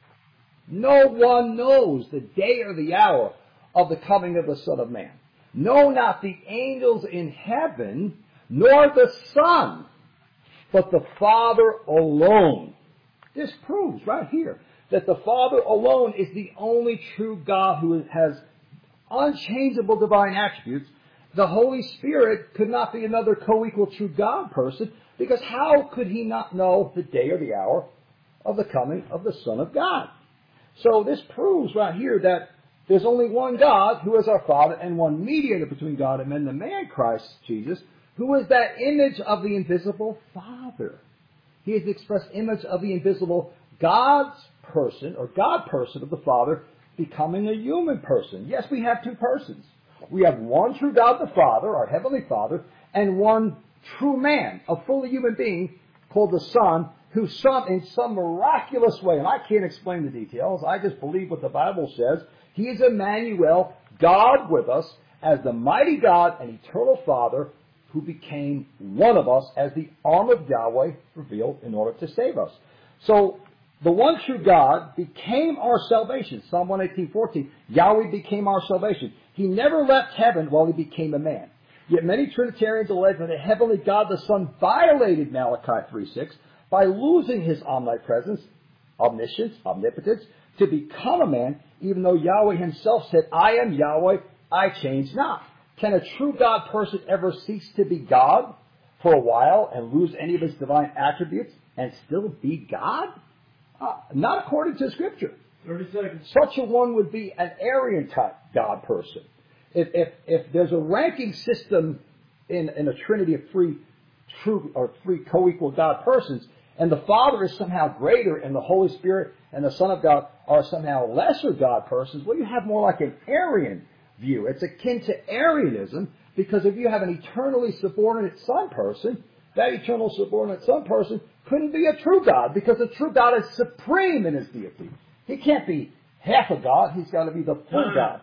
No one knows the day or the hour of the coming of the Son of Man. No, not the angels in heaven, nor the Son, but the Father alone. This proves right here that the Father alone is the only true God who has unchangeable divine attributes. The Holy Spirit could not be another co-equal true God person, because how could he not know the day or the hour of the coming of the Son of God? So this proves right here that There's only one God, who is our Father, and one mediator between God and men, the man Christ Jesus, who is that image of the invisible Father. He is the express image of the invisible God's person, or God person of the Father, becoming a human person. Yes, we have two persons. We have one true God the Father, our Heavenly Father, and one true man, a fully human being, called the Son, who some, in some miraculous way, and I can't explain the details, I just believe what the Bible says, he is Emmanuel, God with us, as the mighty God and eternal Father, who became one of us as the arm of Yahweh revealed in order to save us. So, the one true God became our salvation. Psalm one eighteen, fourteen. Yahweh became our salvation. He never left heaven while he became a man. Yet many Trinitarians allege that the heavenly God the Son violated Malachi three six by losing his omnipresence, omniscience, omnipotence, to become a man, even though Yahweh himself said, I am Yahweh, I change not. Can a true God person ever cease to be God for a while and lose any of his divine attributes and still be God? Uh, not according to Scripture. thirty seconds. Such a one would be an Aryan type God person. If if if there's a ranking system in, in a trinity of three true or three co-equal God persons, and the Father is somehow greater, and the Holy Spirit and the Son of God are somehow lesser God persons, well, you have more like an Aryan view. It's akin to Arianism, because if you have an eternally subordinate Son person, that eternal subordinate Son person couldn't be a true God, because a true God is supreme in his deity. He can't be half a God. He's got to be the full God.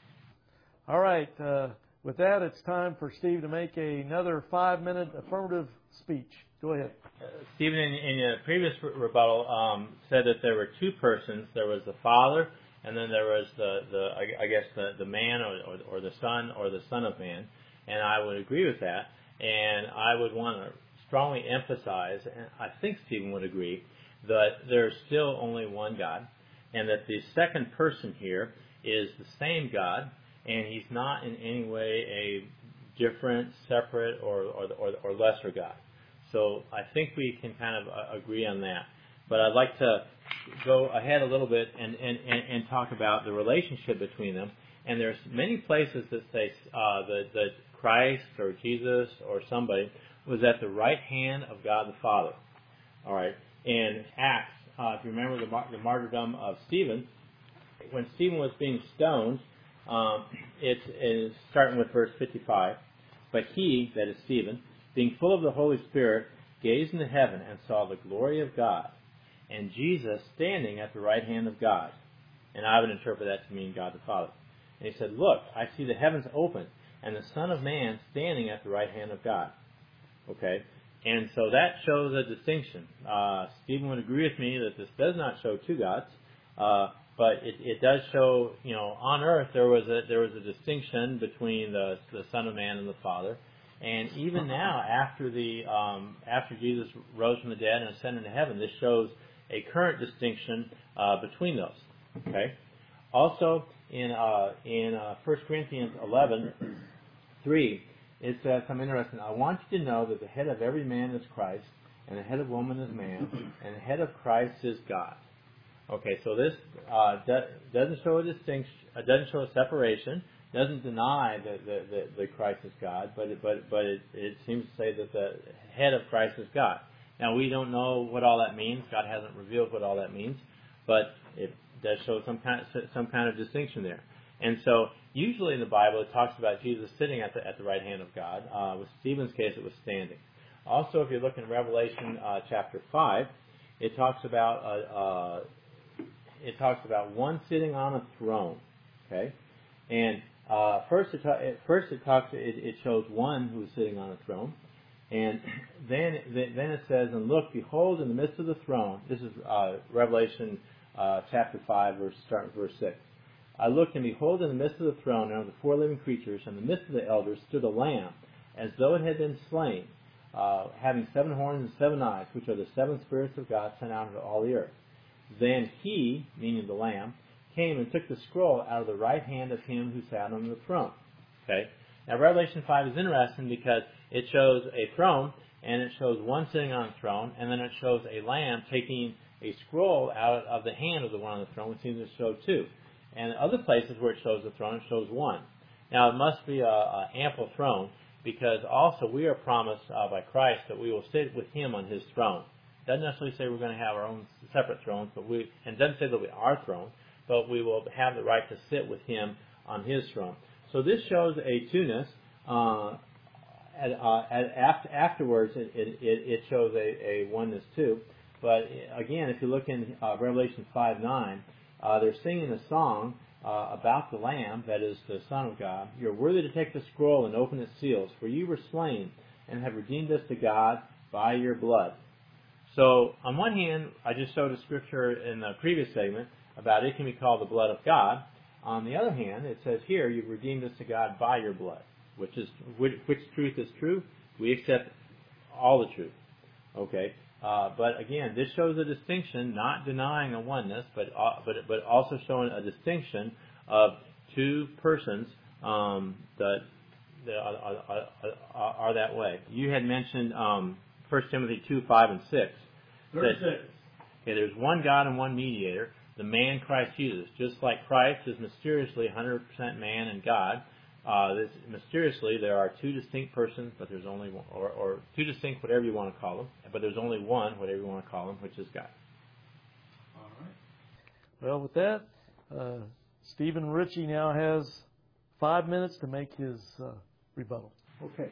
All right. Uh, with that, it's time for Steve to make another five-minute affirmative speech. Go ahead. Uh, Stephen, in, in a previous re- rebuttal, um, said that there were two persons. There was the Father, and then there was the, the I, I guess, the, the man or, or, or the Son or the Son of Man. And I would agree with that. And I would want to strongly emphasize, and I think Stephen would agree, that there's still only one God, and that the second person here is the same God, and he's not in any way a different, separate, or or, or, or lesser God. So I think we can kind of uh, agree on that. But I'd like to go ahead a little bit and, and, and, and talk about the relationship between them. And there's many places that say uh, that, that Christ or Jesus or somebody was at the right hand of God the Father. All right. In Acts, uh, if you remember the, mar- the martyrdom of Stephen, when Stephen was being stoned, um, it's, it's starting with verse fifty-five. But he, that is Stephen, being full of the Holy Spirit, gazed into heaven and saw the glory of God, and Jesus standing at the right hand of God. And I would interpret that to mean God the Father. And he said, look, I see the heavens open, and the Son of Man standing at the right hand of God. Okay? And so that shows a distinction. Uh, Stephen would agree with me that this does not show two gods, uh, but it, it does show, you know, on earth there was a there was a distinction between the the Son of Man and the Father. And even now, after the um, after Jesus rose from the dead and ascended into heaven, this shows a current distinction uh, between those. Okay. Also, in uh, in uh, First Corinthians eleven three, it says something interesting. I want you to know that the head of every man is Christ, and the head of woman is man, and the head of Christ is God. Okay, so this uh, do, doesn't show a distinction, uh, doesn't show a separation, doesn't deny that the, the, the Christ is God, but it, but but it, it seems to say that the head of Christ is God. Now we don't know what all that means. God hasn't revealed what all that means, but it does show some kind of, some kind of distinction there. And so usually in the Bible it talks about Jesus sitting at the at the right hand of God. Uh, with Stephen's case, it was standing. Also, if you look in Revelation uh, chapter five, it talks about uh, uh, it talks about one sitting on a throne. Okay, and uh, first it ta- first it talks it, it shows one who is sitting on a throne, and then then it says, and look, behold, in the midst of the throne. This is uh, Revelation uh, chapter five, verse starting verse six. I looked, and behold, in the midst of the throne, and of the four living creatures, and in the midst of the elders, stood a lamb, as though it had been slain, uh, having seven horns and seven eyes, which are the seven spirits of God sent out into all the earth. Then he, meaning the lamb, came and took the scroll out of the right hand of him who sat on the throne. Okay. Now Revelation five is interesting because it shows a throne, and it shows one sitting on a throne, and then it shows a lamb taking a scroll out of the hand of the one on the throne, which seems to show two. And other places where it shows the throne, it shows one. Now, it must be an ample throne, because also we are promised uh, by Christ that we will sit with Him on His throne. It doesn't necessarily say we're going to have our own separate thrones, but we, and it doesn't say that we are our throne, but we will have the right to sit with Him on His throne. So this shows a two-ness. Uh, and, uh, and after, afterwards, it, it, it shows a, a oneness too. But again, if you look in uh, Revelation five nine, uh, they're singing a song uh, about the Lamb, that is the Son of God. You're worthy to take the scroll and open its seals, for you were slain and have redeemed us to God by your blood. So, on one hand, I just showed a scripture in the previous segment about it can be called the blood of God. On the other hand, it says here, you've redeemed us to God by your blood. Which is which, which truth is true? We accept all the truth. Okay, uh, but again, this shows a distinction, not denying a oneness, but uh, but but also showing a distinction of two persons um, that, that are, are, are, are that way. You had mentioned um, First Timothy two five and six. That, okay, there's one God and one mediator, the man Christ Jesus. Just like Christ is mysteriously one hundred percent man and God. Uh, this, mysteriously, there are two distinct persons, but there's only one, or, or two distinct, whatever you want to call them, but there's only one, whatever you want to call them, which is God. All right. Well, with that, uh, Stephen Ritchie now has five minutes to make his uh, rebuttal. Okay.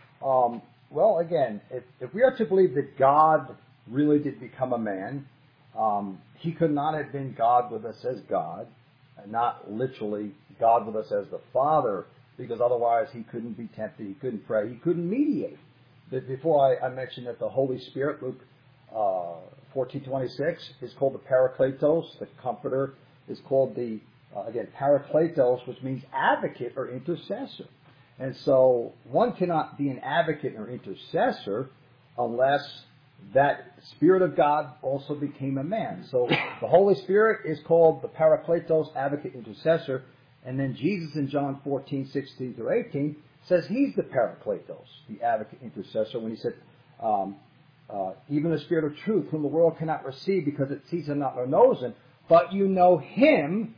Um, well, again, if, if we are to believe that God really did become a man, um, He could not have been God with us as God, and not literally God with us as the Father, because otherwise He couldn't be tempted, He couldn't pray, He couldn't mediate. But before I, I mentioned that the Holy Spirit, Luke uh, fourteen twenty-six, is called the Parakletos, the Comforter is called the, uh, again, Parakletos, which means advocate or intercessor. And so one cannot be an advocate or intercessor unless that Spirit of God also became a man. So the Holy Spirit is called the Parakletos, advocate, intercessor. And then Jesus in John fourteen, sixteen through eighteen says He's the Parakletos, the advocate, intercessor, when He said, um, uh, even the Spirit of truth, whom the world cannot receive because it sees Him not nor knows Him, but you know Him,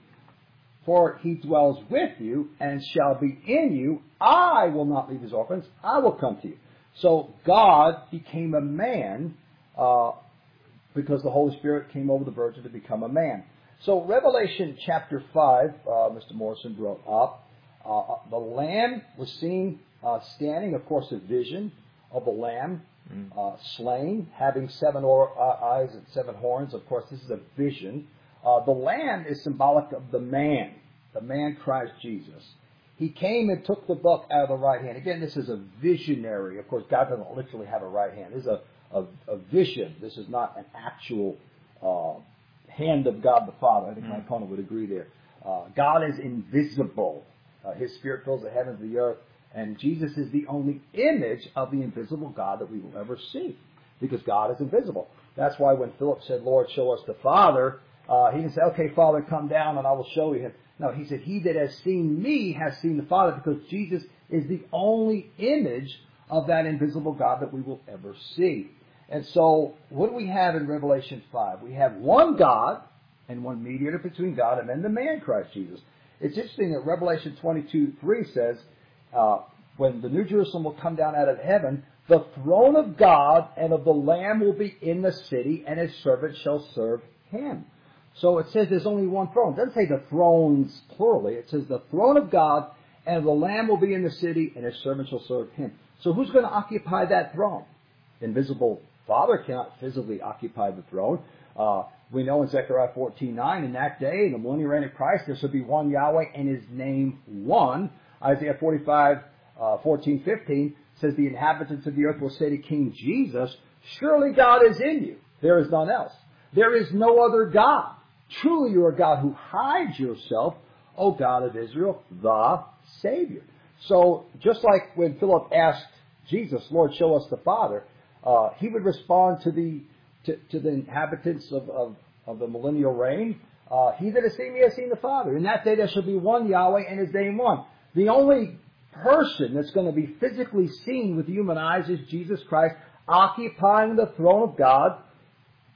for He dwells with you and shall be in you. I will not leave His orphans. I will come to you. So God became a man uh, because the Holy Spirit came over the Virgin to become a man. So Revelation chapter five, uh, Mister Morrison brought up, uh, the Lamb was seen uh, standing, of course, a vision of the Lamb uh, slain, having seven or, uh, eyes and seven horns. Of course, this is a vision. Uh, the Lamb is symbolic of the man, the man Christ Jesus. He came and took the book out of the right hand. Again, this is a visionary. Of course, God doesn't literally have a right hand. This is a, a, a vision. This is not an actual uh, hand of God the Father. I think my opponent would agree there. Uh, God is invisible. Uh, His Spirit fills the heavens and the earth. And Jesus is the only image of the invisible God that we will ever see. Because God is invisible. That's why when Philip said, Lord, show us the Father, uh, he didn't say, okay, Father, come down and I will show you Him. No, He said, he that has seen me has seen the Father, because Jesus is the only image of that invisible God that we will ever see. And so, what do we have in Revelation five? We have one God and one mediator between God and then the man Christ Jesus. It's interesting that Revelation twenty-two three says, uh, when the New Jerusalem will come down out of heaven, the throne of God and of the Lamb will be in the city, and His servants shall serve Him. So it says there's only one throne. It doesn't say the thrones plurally. It says the throne of God and the Lamb will be in the city, and His servants shall serve Him. So who's going to occupy that throne? Invisible Father cannot physically occupy the throne. Uh, we know in Zechariah fourteen nine, in that day, in the millennial reign of Christ, there shall be one Yahweh, and His name one. Isaiah forty-five, uh, fourteen, fifteen says the inhabitants of the earth will say to King Jesus, surely God is in you. There is none else. There is no other God. Truly you are God who hides yourself, O God of Israel, the Savior. So just like when Philip asked Jesus, Lord, show us the Father, uh, he would respond to the to, to the inhabitants of, of, of the millennial reign, uh, he that has seen me has seen the Father. In that day there shall be one Yahweh and His name one. The only person that's going to be physically seen with human eyes is Jesus Christ, occupying the throne of God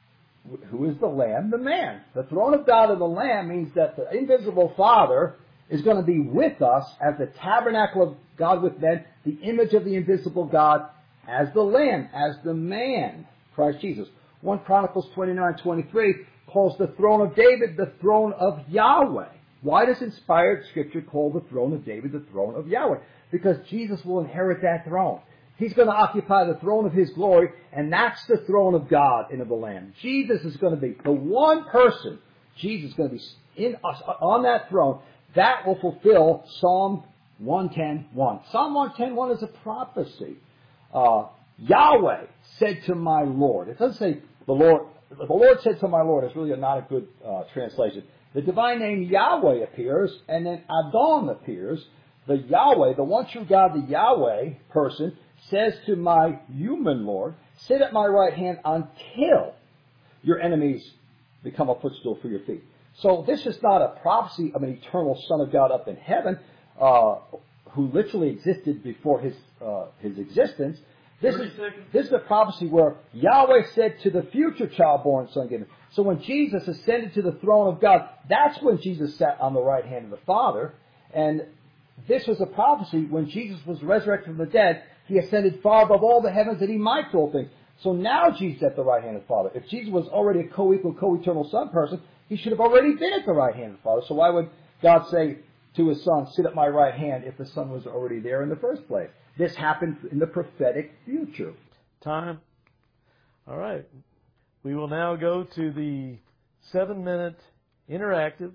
Who is the Lamb? The man. The throne of God and the Lamb means that the invisible Father is going to be with us as the tabernacle of God with men, the image of the invisible God as the Lamb, as the man, Christ Jesus. First Chronicles twenty-nine twenty-three calls the throne of David the throne of Yahweh. Why does inspired Scripture call the throne of David the throne of Yahweh? Because Jesus will inherit that throne. He's going to occupy the throne of His glory, and that's the throne of God and of the Lamb. Jesus is going to be the one person. Jesus is going to be in us on that throne. That will fulfill Psalm one ten one. Psalm one ten one is a prophecy. Uh, Yahweh said to my Lord. It doesn't say the Lord. The Lord said to my Lord. It's really not a good uh, translation. The divine name Yahweh appears, and then Adon appears. The Yahweh, the one true God, the Yahweh person, says to my human Lord, sit at my right hand until your enemies become a footstool for your feet. So this is not a prophecy of an eternal Son of God up in heaven, uh, who literally existed before his uh, his existence. This is, this is a prophecy where Yahweh said to the future child-born son given. So when Jesus ascended to the throne of God, that's when Jesus sat on the right hand of the Father. And this was a prophecy when Jesus was resurrected from the dead. He ascended far above all the heavens that He might do all things. So now Jesus is at the right hand of the Father. If Jesus was already a co-equal, co-eternal Son person, He should have already been at the right hand of the Father. So why would God say to His Son, sit at my right hand, if the Son was already there in the first place? This happened in the prophetic future. Time. All right. We will now go to the seven-minute interactive,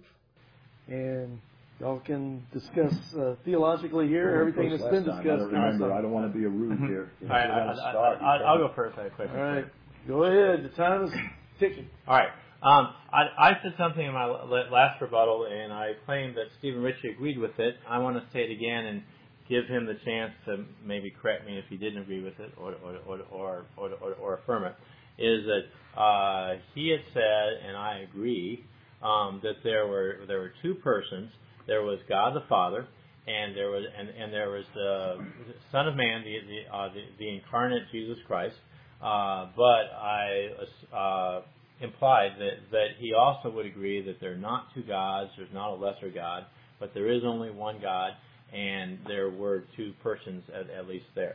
and y'all can discuss uh, theologically here everything that's been discussed. I don't remember. I don't want to be a rude here. All right, I, I, I, I'll go first. I quick. All right. Go ahead. The time is ticking. All right. Um, I, I said something in my last rebuttal, and I claimed that Stephen Ritchie agreed with it. I want to say it again and give him the chance to maybe correct me if he didn't agree with it or or or or, or, or, or affirm it. Is that uh, he had said, and I agree, um, that there were there were two persons. There was God the Father, and there was and, and there was the Son of Man, the the uh, the, the incarnate Jesus Christ. Uh, but I uh, implied that that he also would agree that there are not two gods. There's not a lesser God, but there is only one God. And there were two persons at, at least there.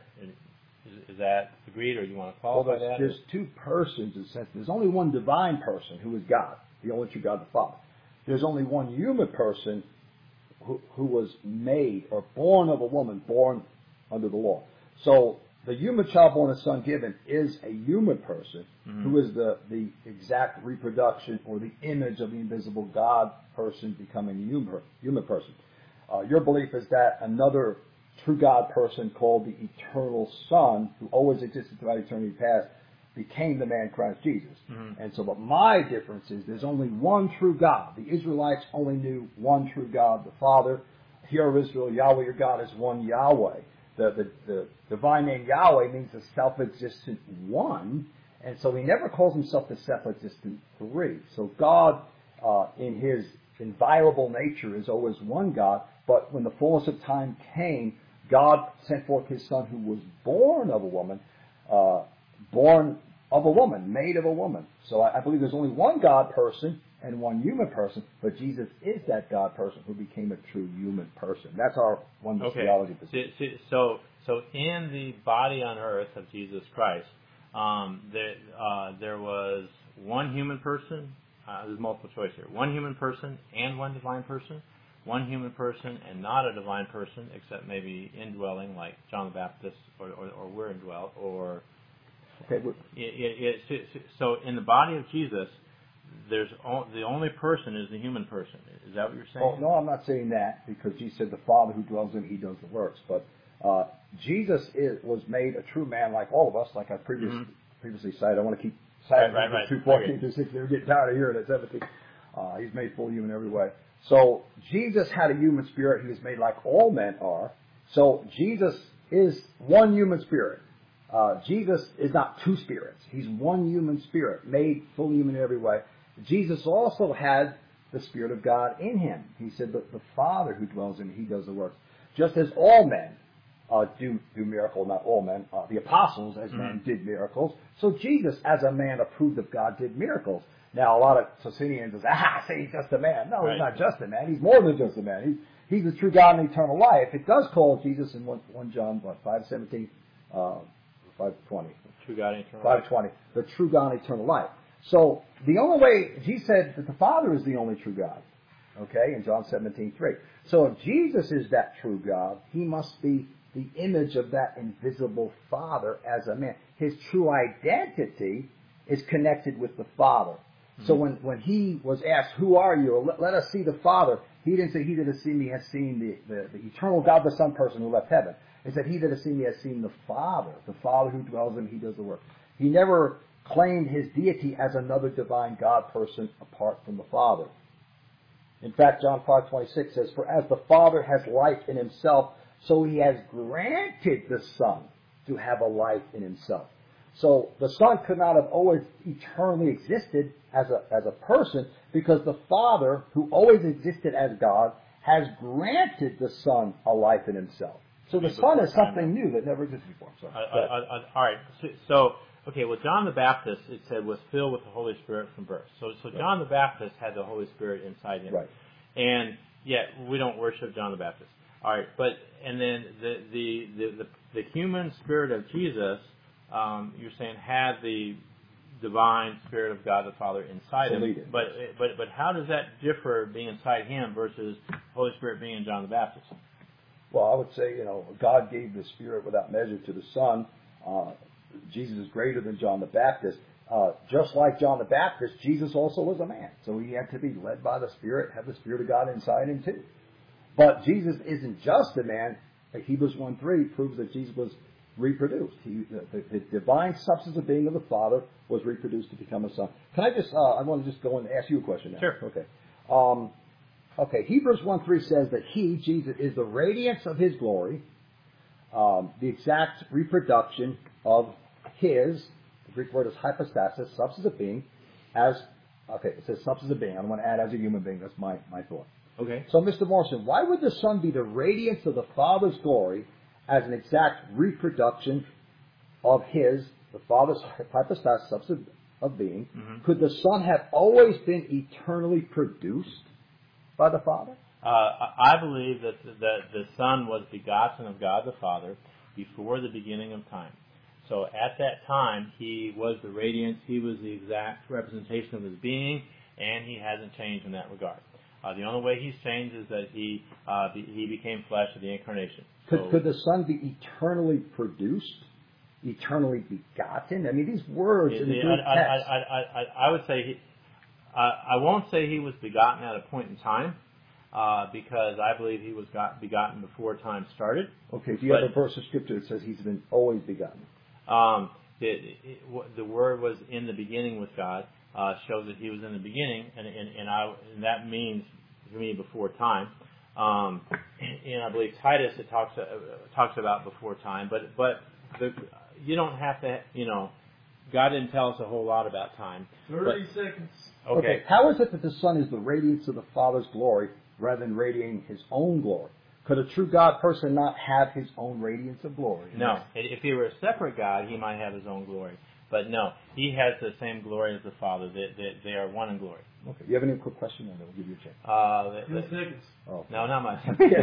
Is, is that agreed, or do you want to qualify well, that? There's two persons in the sense there's only one divine person who is God, the only true God, the Father. There's only one human person who, who was made or born of a woman, born under the law. So the human child-born and son given is a human person mm-hmm. who is the, the exact reproduction or the image of the invisible God person becoming a human, human person. Uh, your belief is that another true God person called the eternal Son, who always existed throughout eternity past, became the man Christ Jesus. Mm-hmm. And so, but my difference is there's only one true God. The Israelites only knew one true God, the Father. Hear, O Israel, Yahweh your God is one Yahweh. The, the, the divine name Yahweh means the self-existent one, and so He never calls Himself the self-existent three. So God, uh, in His inviolable nature, is always one God. But when the fullness of time came, God sent forth His Son, who was born of a woman, uh, born of a woman, made of a woman. So I, I believe there's only one God person and one human person, but Jesus is that God person who became a true human person. That's our oneness okay. theology position. So, so in the body on earth of Jesus Christ, um, there, uh, there was one human person. Uh, there's multiple choice here. One human person and one divine person. One human person and not a divine person, except maybe indwelling, like John the Baptist, or, or, or we're indwelt, or okay. It, it, it, so in the body of Jesus, there's o- the only person is the human person. Is that what you're saying? Oh, no, I'm not saying that, because Jesus said the Father who dwells in Him, He does the works. But uh, Jesus is, was made a true man like all of us, like I previous, mm-hmm. previously cited. I want to keep citing right, right, right. two fourteen through sixteen. We're getting tired of hearing it. seventeen. Uh, he's made full human every way. So Jesus had a human spirit. He was made like all men are. So Jesus is one human spirit. Uh, Jesus is not two spirits. He's one human spirit, made full human in every way. Jesus also had the Spirit of God in Him. He said that the Father who dwells in Him, He does the works. Just as all men uh, do do miracles, not all men. Uh, the apostles, as mm-hmm. men, did miracles. So Jesus, as a man approved of God, did miracles. Now, a lot of Socinians say, ah, say he's just a man. No, right. He's not just a man. He's more than just a man. He's, he's the true God and eternal life. It does call Jesus in First John, what, five seventeen, uh, five twenty. True God and eternal five twenty. The true God and eternal life. So, the only way, he said that the Father is the only true God. Okay, in John seventeen three. So, if Jesus is that true God, he must be the image of that invisible Father as a man. His true identity is connected with the Father. Mm-hmm. So when, when he was asked, who are you? Let, let us see the Father. He didn't say, he that has seen me has seen the, the, the eternal God, the Son person who left heaven. He said, he that has seen me has seen the Father. The Father who dwells in him, he does the work. He never claimed his deity as another divine God person apart from the Father. In fact, John five twenty-six says, for as the Father has life in himself, so he has granted the Son to have a life in himself. So the Son could not have always eternally existed as a, as a person because the Father, who always existed as God, has granted the Son a life in himself. So the Son is something new that never existed before. So, uh, uh, uh, all right. So, so, okay, well, John the Baptist, it said, was filled with the Holy Spirit from birth. So, so John right. the Baptist had the Holy Spirit inside him. Right. And yet we don't worship John the Baptist. All right, but and then the the the, the, the human spirit of Jesus, um, you're saying, had the divine Spirit of God the Father inside him. Deleted. But but but how does that differ being inside him versus Holy Spirit being in John the Baptist? Well, I would say, you know, God gave the Spirit without measure to the Son. Uh, Jesus is greater than John the Baptist. Uh, just like John the Baptist, Jesus also was a man. So he had to be led by the Spirit, have the Spirit of God inside him too. But Jesus isn't just a man. Hebrews one three proves that Jesus was reproduced. He, the, the divine substance of being of the Father was reproduced to become a son. Can I just, uh, I want to just go and ask you a question now. Sure. Okay. Um, okay, Hebrews one three says that he, Jesus, is the radiance of his glory, um, the exact reproduction of his, the Greek word is hypostasis, substance of being, as, okay, it says substance of being. I don't want to add as a human being. That's my, my thought. Okay. So, Mister Morrison, why would the Son be the radiance of the Father's glory as an exact reproduction of his, the Father's hypostasis, substance of being? Mm-hmm. Could the Son have always been eternally produced by the Father? Uh, I believe that the, the, the Son was begotten of God the Father before the beginning of time. So at that time, he was the radiance, he was the exact representation of his being, and he hasn't changed in that regard. Uh, the only way he's changed is that he uh, be, he became flesh at the incarnation. Could, so, could the Son be eternally produced, eternally begotten? I mean, these words in the Greek I, text. I, I, I, I would say he, I, I won't say he was begotten at a point in time, uh, because I believe he was got, begotten before time started. Okay, do you but, have a verse of Scripture that says he's been always begotten? Um, it, it, the Word was in the beginning with God. Uh, shows that he was in the beginning, and and, and, I, and that means to me before time. Um, and I believe Titus it talks uh, talks about before time, but but the, you don't have to, you know, God didn't tell us a whole lot about time. Thirty but, seconds. Okay. okay. How is it that the Son is the radiance of the Father's glory rather than radiating his own glory? Could a true God person not have his own radiance of glory? No. If he were a separate God, he might have his own glory. But no, he has the same glory as the Father. They, they, they are one in glory. Okay. You have any quick question? And we'll give you a chance. Uh, Two seconds. Oh. No, not much.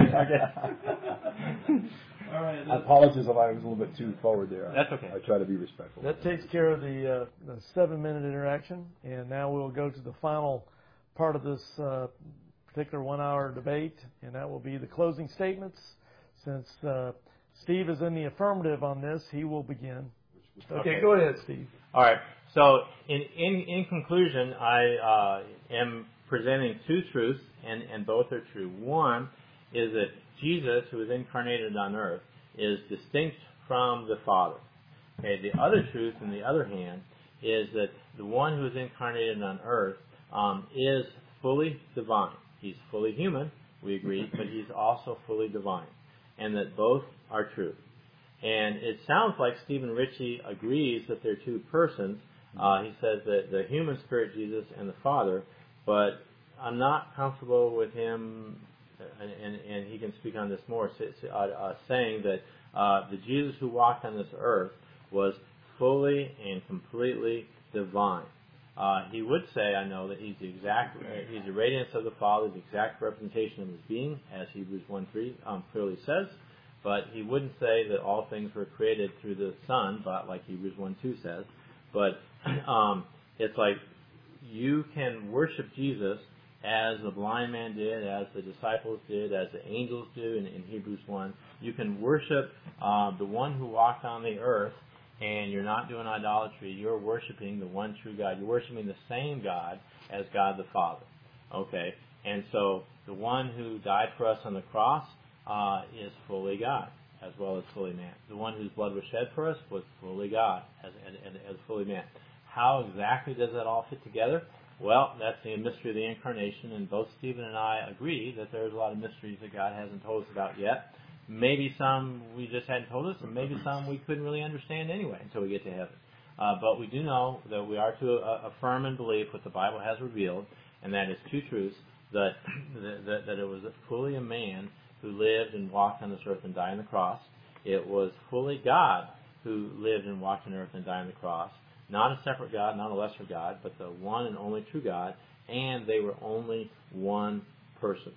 All right. I apologize if I was a little bit too forward there. That's okay. I try to be respectful. That takes care of the, uh, the seven-minute interaction, and now we'll go to the final part of this uh, particular one-hour debate, and that will be the closing statements. Since uh, Steve is in the affirmative on this, he will begin. Okay, okay, go ahead, Steve. All right. So, in in, in conclusion, I uh, am presenting two truths, and, and both are true. One is that Jesus, who is incarnated on earth, is distinct from the Father. Okay. The other truth, on the other hand, is that the one who is incarnated on earth um, is fully divine. He's fully human, we agree, but he's also fully divine, and that both are true. And it sounds like Stephen Ritchie agrees that they're two persons. Uh, he says that the human spirit, Jesus, and the Father, but I'm not comfortable with him uh, and, and, and he can speak on this more, uh, uh, saying that uh, the Jesus who walked on this earth was fully and completely divine. Uh, he would say, I know, that he's the exact, uh, he's the radiance of the Father, the exact representation of his being, as Hebrews one three um, clearly says. But he wouldn't say that all things were created through the Son, but like Hebrews one two says. But um, it's like you can worship Jesus as the blind man did, as the disciples did, as the angels do in, in Hebrews one. You can worship uh, the one who walked on the earth, and you're not doing idolatry. You're worshiping the one true God. You're worshiping the same God as God the Father. Okay? And so the one who died for us on the cross uh, is fully God as well as fully man. The one whose blood was shed for us was fully God as, as, as fully man. How exactly does that all fit together? Well, that's the mystery of the incarnation, and both Stephen and I agree that there's a lot of mysteries that God hasn't told us about yet. Maybe some we just hadn't told us, and maybe some we couldn't really understand anyway until we get to heaven. Uh, but we do know that we are to uh, affirm and believe what the Bible has revealed, and that is two truths, that, that, that it was fully a man who lived and walked on this earth and died on the cross. It was fully God who lived and walked on earth and died on the cross. Not a separate God, not a lesser God, but the one and only true God, and they were only one person.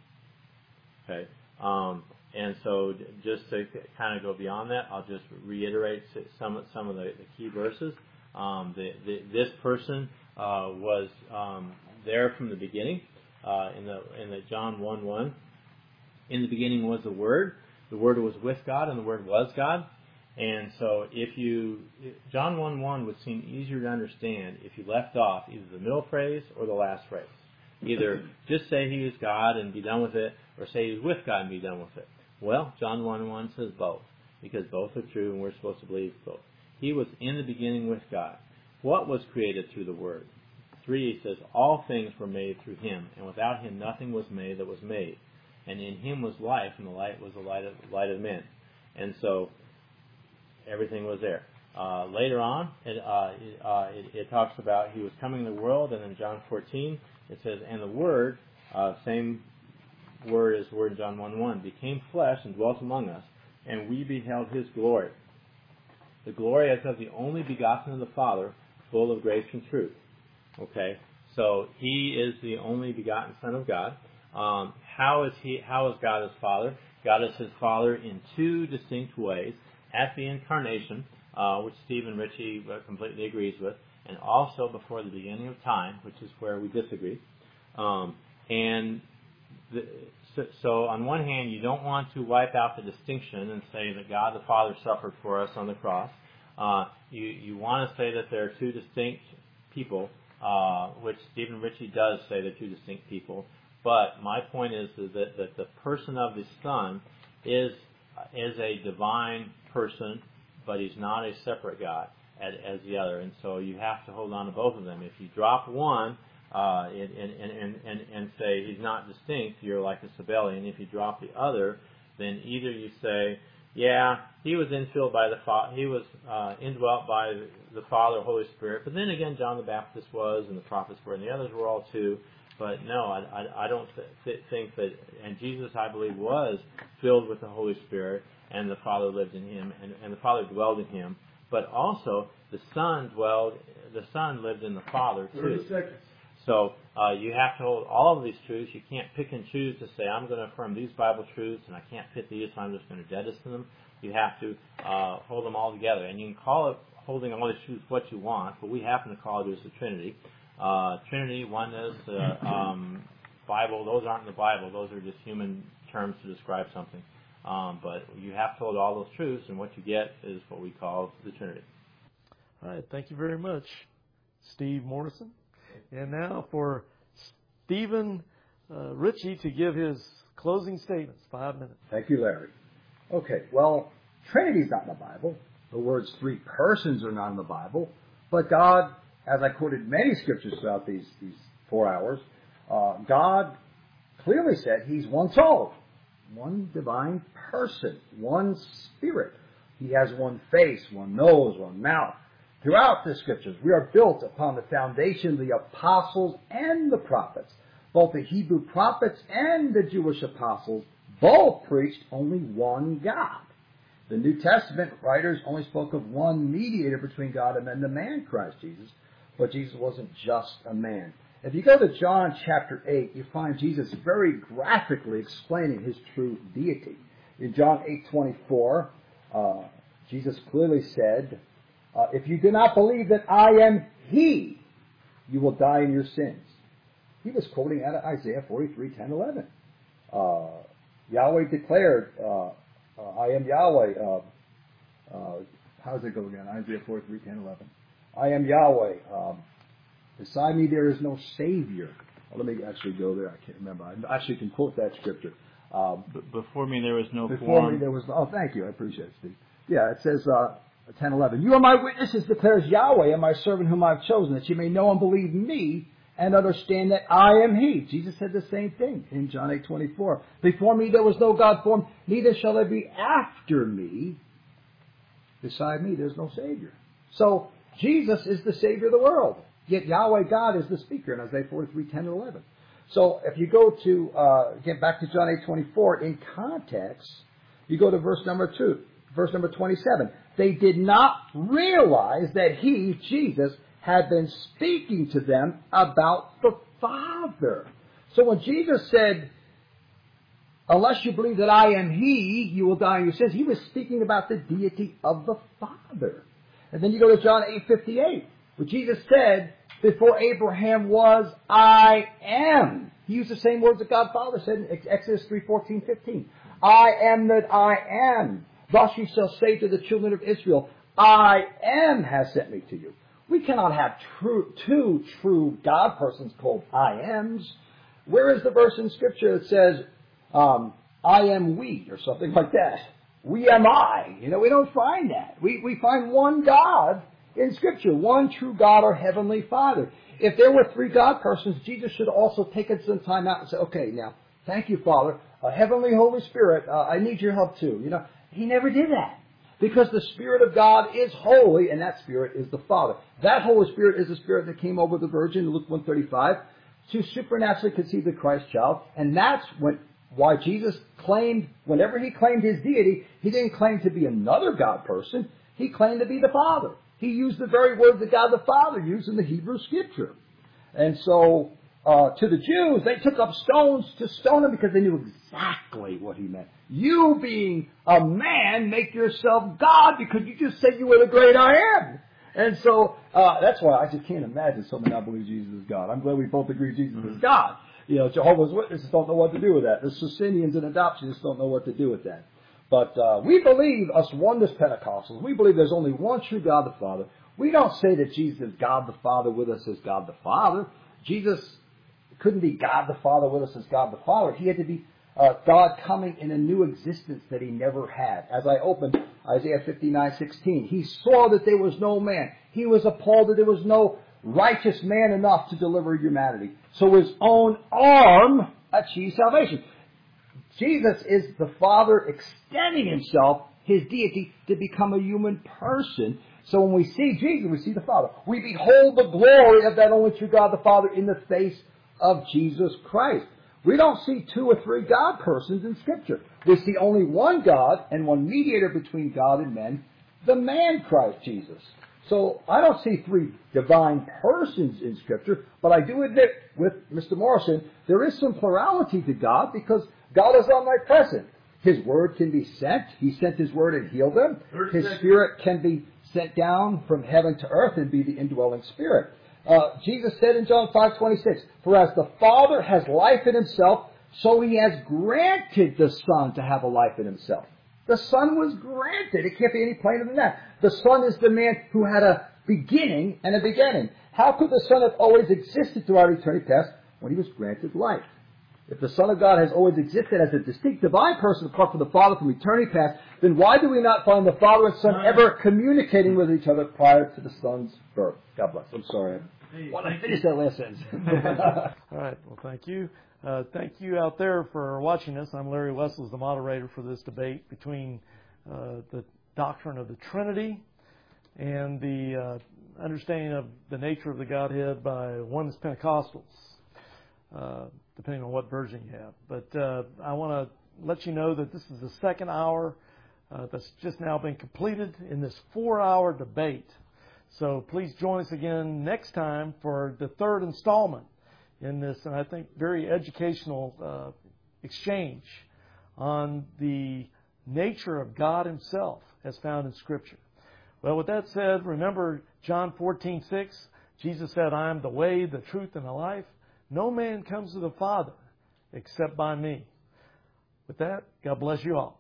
Okay? Um, and so just to kind of go beyond that, I'll just reiterate some, some of the, the key verses. Um, the, the, this person uh, was um, there from the beginning uh, in the in the John one one. In the beginning was the Word. The Word was with God, and the Word was God. And so if you, John one one would seem easier to understand if you left off either the middle phrase or the last phrase. Either just say he is God and be done with it, or say he is with God and be done with it. Well, John one one says both, because both are true and we're supposed to believe both. He was in the beginning with God. What was created through the Word? Three, he says, all things were made through him, and without him nothing was made that was made. And in him was life, and the light was the light of, light of men. And so everything was there. Uh, later on, it, uh, it, uh, it, it talks about he was coming in the world, and in John fourteen, it says, and the Word, uh, same word as the word in John one one, became flesh and dwelt among us, and we beheld his glory. The glory as of the only begotten of the Father, full of grace and truth. Okay, so he is the only begotten Son of God. Um, how is he? How is God his Father? God is his Father in two distinct ways. At the incarnation, uh, which Stephen Ritchie uh, completely agrees with, and also before the beginning of time, which is where we disagree. Um, and the, so, so on one hand, you don't want to wipe out the distinction and say that God the Father suffered for us on the cross. Uh, you, you want to say that there are two distinct people, uh, which Stephen Ritchie does say they're two distinct people. But my point is, is that, that the person of the Son is is a divine person, but he's not a separate God as, as the other. And so you have to hold on to both of them. If you drop one uh, and, and, and, and, and say he's not distinct, you're like a Sabellian. If you drop the other, then either you say, yeah, he was infilled by the Father, he was uh, indwelt by the Father, Holy Spirit. But then again, John the Baptist was, and the prophets were, and the others were all too. But no, I, I, I don't th- think that, and Jesus, I believe, was filled with the Holy Spirit, and the Father lived in him, and, and the Father dwelled in him. But also, the Son dwelled, the Son lived in the Father, too. thirty seconds. So uh, you have to hold all of these truths. You can't pick and choose to say, I'm going to affirm these Bible truths, and I can't fit these, so I'm just going to jettison them. You have to uh, hold them all together. And you can call it holding all these truths what you want, but we happen to call it as the Trinity. Uh, Trinity, oneness, uh, um, Bible, those aren't in the Bible. Those are just human terms to describe something. Um, but you have to hold all those truths, and what you get is what we call the Trinity. All right, thank you very much, Steve Morrison. And now for Stephen uh, Ritchie to give his closing statements. Five minutes. Thank you, Larry. Okay, well, Trinity's not in the Bible. The words three persons are not in the Bible. But God, as I quoted many scriptures throughout these, these four hours, uh, God clearly said he's one soul, one divine person, one spirit. He has one face, one nose, one mouth. Throughout the scriptures, we are built upon the foundation of the apostles and the prophets. both the Hebrew prophets and the Jewish apostles both preached only one God. The New Testament writers only spoke of one mediator between God and men, the man Christ Jesus. But Jesus wasn't just a man. If you go to John chapter eight, you find Jesus very graphically explaining his true deity. In John eight twenty-four, uh, Jesus clearly said, uh, if you do not believe that I am He, you will die in your sins. He was quoting out of Isaiah forty-three, ten, eleven. Uh, Yahweh declared, uh, uh, I am Yahweh. Uh, uh, how does it go again? Isaiah forty-three, ten, eleven. I am Yahweh. Um, beside me there is no Savior. Well, let me actually go there. I can't remember. I actually can quote that scripture. Um, before me there was no before form. me there was no... Oh, thank you. I appreciate it, Steve. Yeah, it says uh, ten, eleven. You are my witnesses, declares Yahweh, and my servant whom I have chosen, that you may know and believe me and understand that I am He. Jesus said the same thing in John eight twenty-four. Before me there was no God formed, neither shall there be after me. Beside me there is no Savior. So Jesus is the Savior of the world. Yet Yahweh God is the speaker in Isaiah forty-three, ten, and eleven. So if you go to, uh, get back to John eight twenty-four, in context, you go to verse number two, verse number twenty-seven. They did not realize that He, Jesus, had been speaking to them about the Father. So when Jesus said, unless you believe that I am He, you will die in your sins, He was speaking about the deity of the Father. And then you go to John eight fifty-eight, where Jesus said, before Abraham was, I am. He used the same words that God Father said in Exodus three, fourteen, fifteen. I am that I am. Thus you shall say to the children of Israel, I am has sent me to you. We cannot have true, two true God persons called I ams. Where is the verse in Scripture that says, um, I am we, or something like that? We am I. You know, we don't find that. We, we find one God in Scripture, one true God, our Heavenly Father. If there were three God persons, Jesus should have also taken some time out and say, okay, now, thank you, Father. Uh, Heavenly Holy Spirit, uh, I need your help too. You know, He never did that. Because the Spirit of God is holy, and that Spirit is the Father. That Holy Spirit is the Spirit that came over the Virgin in Luke one thirty-five to supernaturally conceive the Christ child. And that's when, why Jesus claimed, whenever He claimed His deity, He didn't claim to be another God person. He claimed to be the Father. He used the very words that God the Father used in the Hebrew Scripture. And so, uh, to the Jews, they took up stones to stone Him because they knew exactly what He meant. You being a man, make yourself God because you just said you were the great I am. And so, uh, that's why I just can't imagine someone not believe Jesus is God. I'm glad we both agree Jesus is God. You know, Jehovah's Witnesses don't know what to do with that. The Socinians and adoptionists don't know what to do with that. But uh, we believe, us Oneness Pentecostals, we believe there's only one true God the Father. We don't say that Jesus is God the Father with us as God the Father. Jesus couldn't be God the Father with us as God the Father. He had to be uh, God coming in a new existence that He never had. As I opened Isaiah fifty-nine sixteen, He saw that there was no man. He was appalled that there was no righteous man enough to deliver humanity. So His own arm achieved salvation. Jesus is the Father extending Himself, His deity, to become a human person. So when we see Jesus, we see the Father. We behold the glory of that only true God the Father in the face of Jesus Christ. We don't see two or three God persons in Scripture. We see only one God and one mediator between God and men, the man Christ Jesus. So I don't see three divine persons in Scripture, but I do admit with Mister Morrison, there is some plurality to God because God is omnipresent. His Word can be sent. He sent His Word and healed them. His Spirit can be sent down from heaven to earth and be the indwelling Spirit. Uh, Jesus said in John five twenty-six, for as the Father has life in Himself, so He has granted the Son to have a life in Himself. The Son was granted. It can't be any plainer than that. The Son is the man who had a beginning and a beginning. How could the Son have always existed throughout eternity past when He was granted life? If the Son of God has always existed as a distinct divine person apart from the Father from eternity past, then why do we not find the Father and Son ever communicating with each other prior to the Son's birth? God bless. I'm sorry. I want to finish that last sentence. All right. Well, thank you. Uh, thank you out there for watching us. I'm Larry Wessels, the moderator for this debate between uh, the doctrine of the Trinity and the uh, understanding of the nature of the Godhead by Oneness Pentecostals. Uh, depending on what version you have. But uh, I want to let you know that this is the second hour uh, that's just now been completed in this four-hour debate. So please join us again next time for the third installment in this, and I think very educational uh, exchange on the nature of God Himself as found in Scripture. Well, with that said, remember John fourteen six, Jesus said, I am the way, the truth, and the life. No man comes to the Father except by me. With that, God bless you all.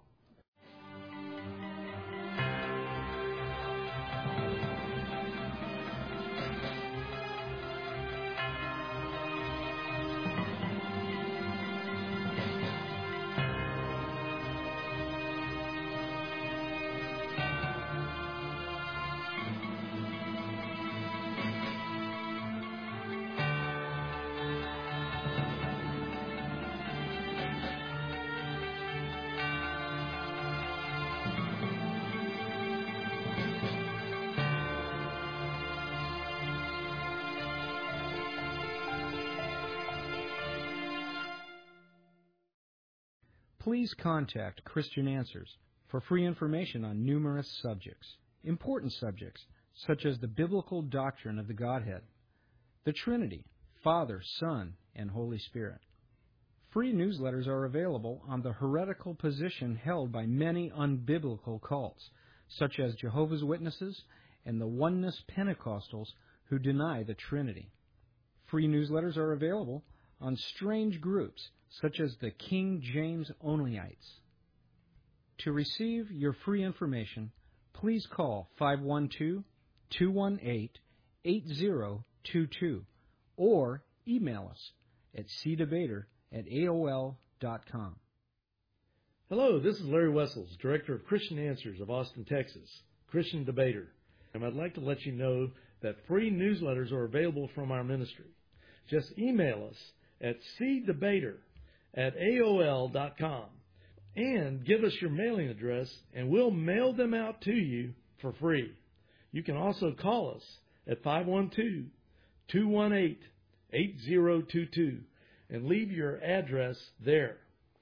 Please contact Christian Answers for free information on numerous subjects, important subjects such as the biblical doctrine of the Godhead, the Trinity, Father, Son, and Holy Spirit. Free newsletters are available on the heretical position held by many unbiblical cults, such as Jehovah's Witnesses and the Oneness Pentecostals who deny the Trinity. Free newsletters are available on strange groups such as the King James Onlyites. To receive your free information, please call five one two, two one eight, eight zero two two or email us at c debater at a o l dot com. Hello, this is Larry Wessels, Director of Christian Answers of Austin, Texas, Christian Debater. And I'd like to let you know that free newsletters are available from our ministry. Just email us at c debater at a o l dot com and give us your mailing address, and we'll mail them out to you for free. You can also call us at five one two, two one eight, eight zero two two and leave your address there.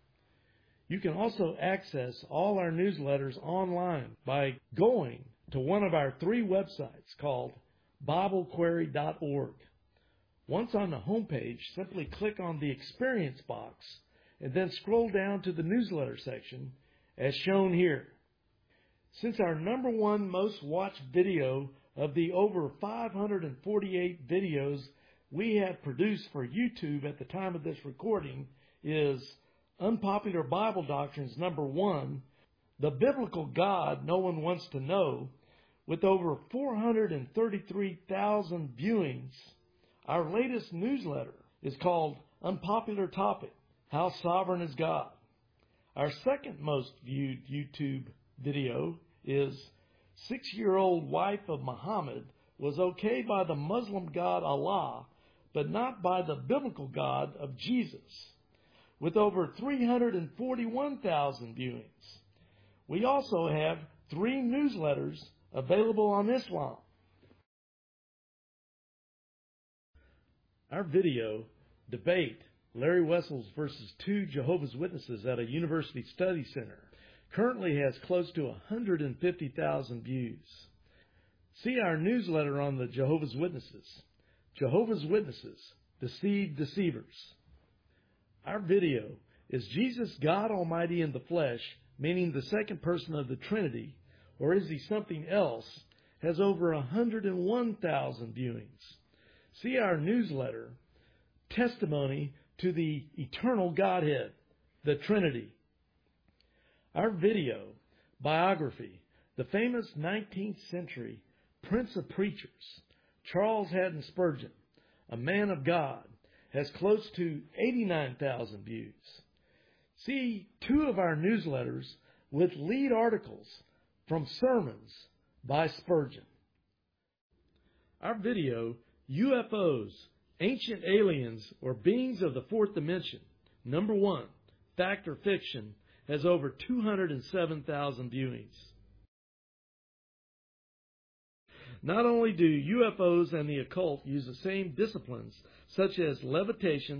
You can also access all our newsletters online by going to one of our three websites called bible query dot org. Once on the homepage, simply click on the Experience box and then scroll down to the newsletter section as shown here. Since our number one most watched video of the over five hundred forty-eight videos we have produced for YouTube at the time of this recording is Unpopular Bible Doctrines number one, The Biblical God No One Wants to Know, with over four hundred thirty-three thousand viewings, our latest newsletter is called Unpopular Topic, How Sovereign is God. Our second most viewed YouTube video is Six-Year-Old Wife of Muhammad Was Okay by the Muslim God Allah, but not by the biblical God of Jesus, with over three hundred forty-one thousand viewings. We also have three newsletters available on Islam. Our video, Debate, Larry Wessels versus two Jehovah's Witnesses at a University Study Center, currently has close to one hundred fifty thousand views. See our newsletter on the Jehovah's Witnesses. Jehovah's Witnesses, Deceive Deceivers. Our video is Jesus God Almighty in the flesh, meaning the second person of the Trinity, or is He something else, has over one hundred one thousand viewings. See our newsletter, Testimony to the Eternal Godhead, the Trinity. Our video, Biography, the famous nineteenth century Prince of Preachers, Charles Haddon Spurgeon, a man of God, has close to eighty-nine thousand views. See two of our newsletters with lead articles from sermons by Spurgeon. Our video, U F Os, Ancient Aliens, or Beings of the Fourth Dimension, number one, Fact or Fiction, has over two hundred seven thousand viewings. Not only do U F Os and the occult use the same disciplines, such as levitation,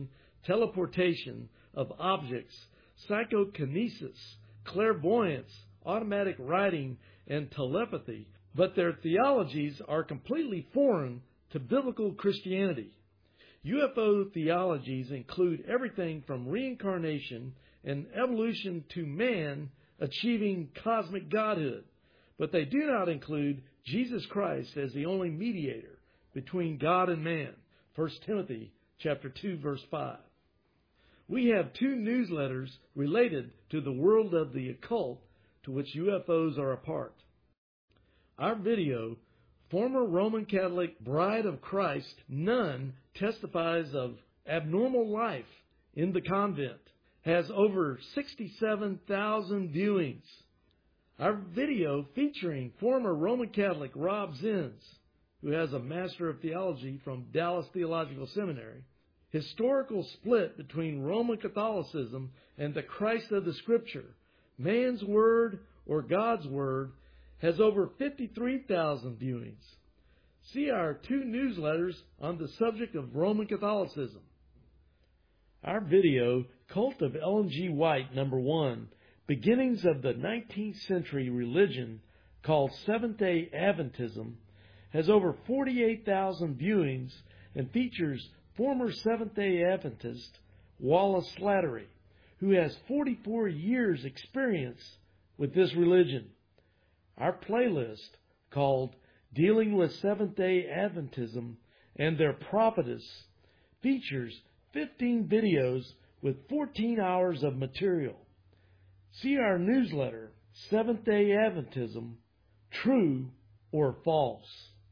teleportation of objects, psychokinesis, clairvoyance, automatic writing, and telepathy, but their theologies are completely foreign to biblical Christianity. U F O theologies include everything from reincarnation and evolution to man achieving cosmic godhood, but they do not include Jesus Christ as the only mediator between God and man. First Timothy chapter two, verse five. We have two newsletters related to the world of the occult to which U F Os are a part. Our video, Former Roman Catholic Bride of Christ Nun Testifies of Abnormal Life in the Convent, has over sixty-seven thousand viewings. Our video featuring former Roman Catholic Rob Zins, who has a Master of Theology from Dallas Theological Seminary, historical split between Roman Catholicism and the Christ of the Scripture, man's word or God's word, has over fifty-three thousand viewings. See our two newsletters on the subject of Roman Catholicism. Our video, Cult of Ellen G. White, number one, Beginnings of the nineteenth Century Religion, called Seventh-day Adventism, has over forty-eight thousand viewings and features former Seventh-day Adventist Wallace Slattery, who has forty-four years' experience with this religion. Our playlist, called Dealing with Seventh-day Adventism and Their Prophetess, features fifteen videos with fourteen hours of material. See our newsletter, Seventh-day Adventism, True or False.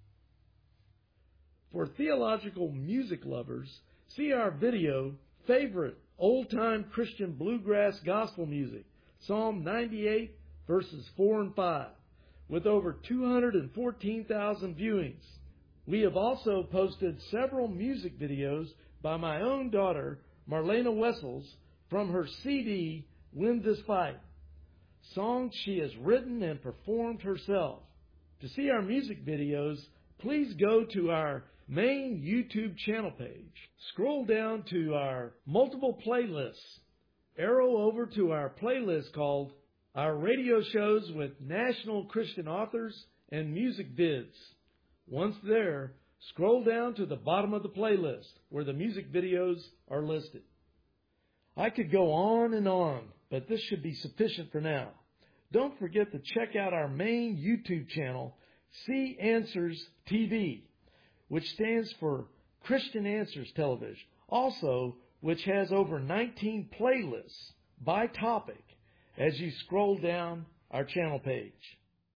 For theological music lovers, see our video, Favorite Old-Time Christian Bluegrass Gospel Music, Psalm ninety-eight, verses four and five, with over two hundred fourteen thousand viewings. We have also posted several music videos by my own daughter, Marlena Wessels, from her C D, Win This Fight, songs she has written and performed herself. To see our music videos, please go to our main YouTube channel page. Scroll down to our multiple playlists. Arrow over to our playlist called Our Radio Shows with National Christian Authors and Music Vids. Once there, scroll down to the bottom of the playlist where the music videos are listed. I could go on and on, but this should be sufficient for now. Don't forget to check out our main YouTube channel, See Answers T V, which stands for Christian Answers Television, also which has over nineteen playlists by topic as you scroll down our channel page.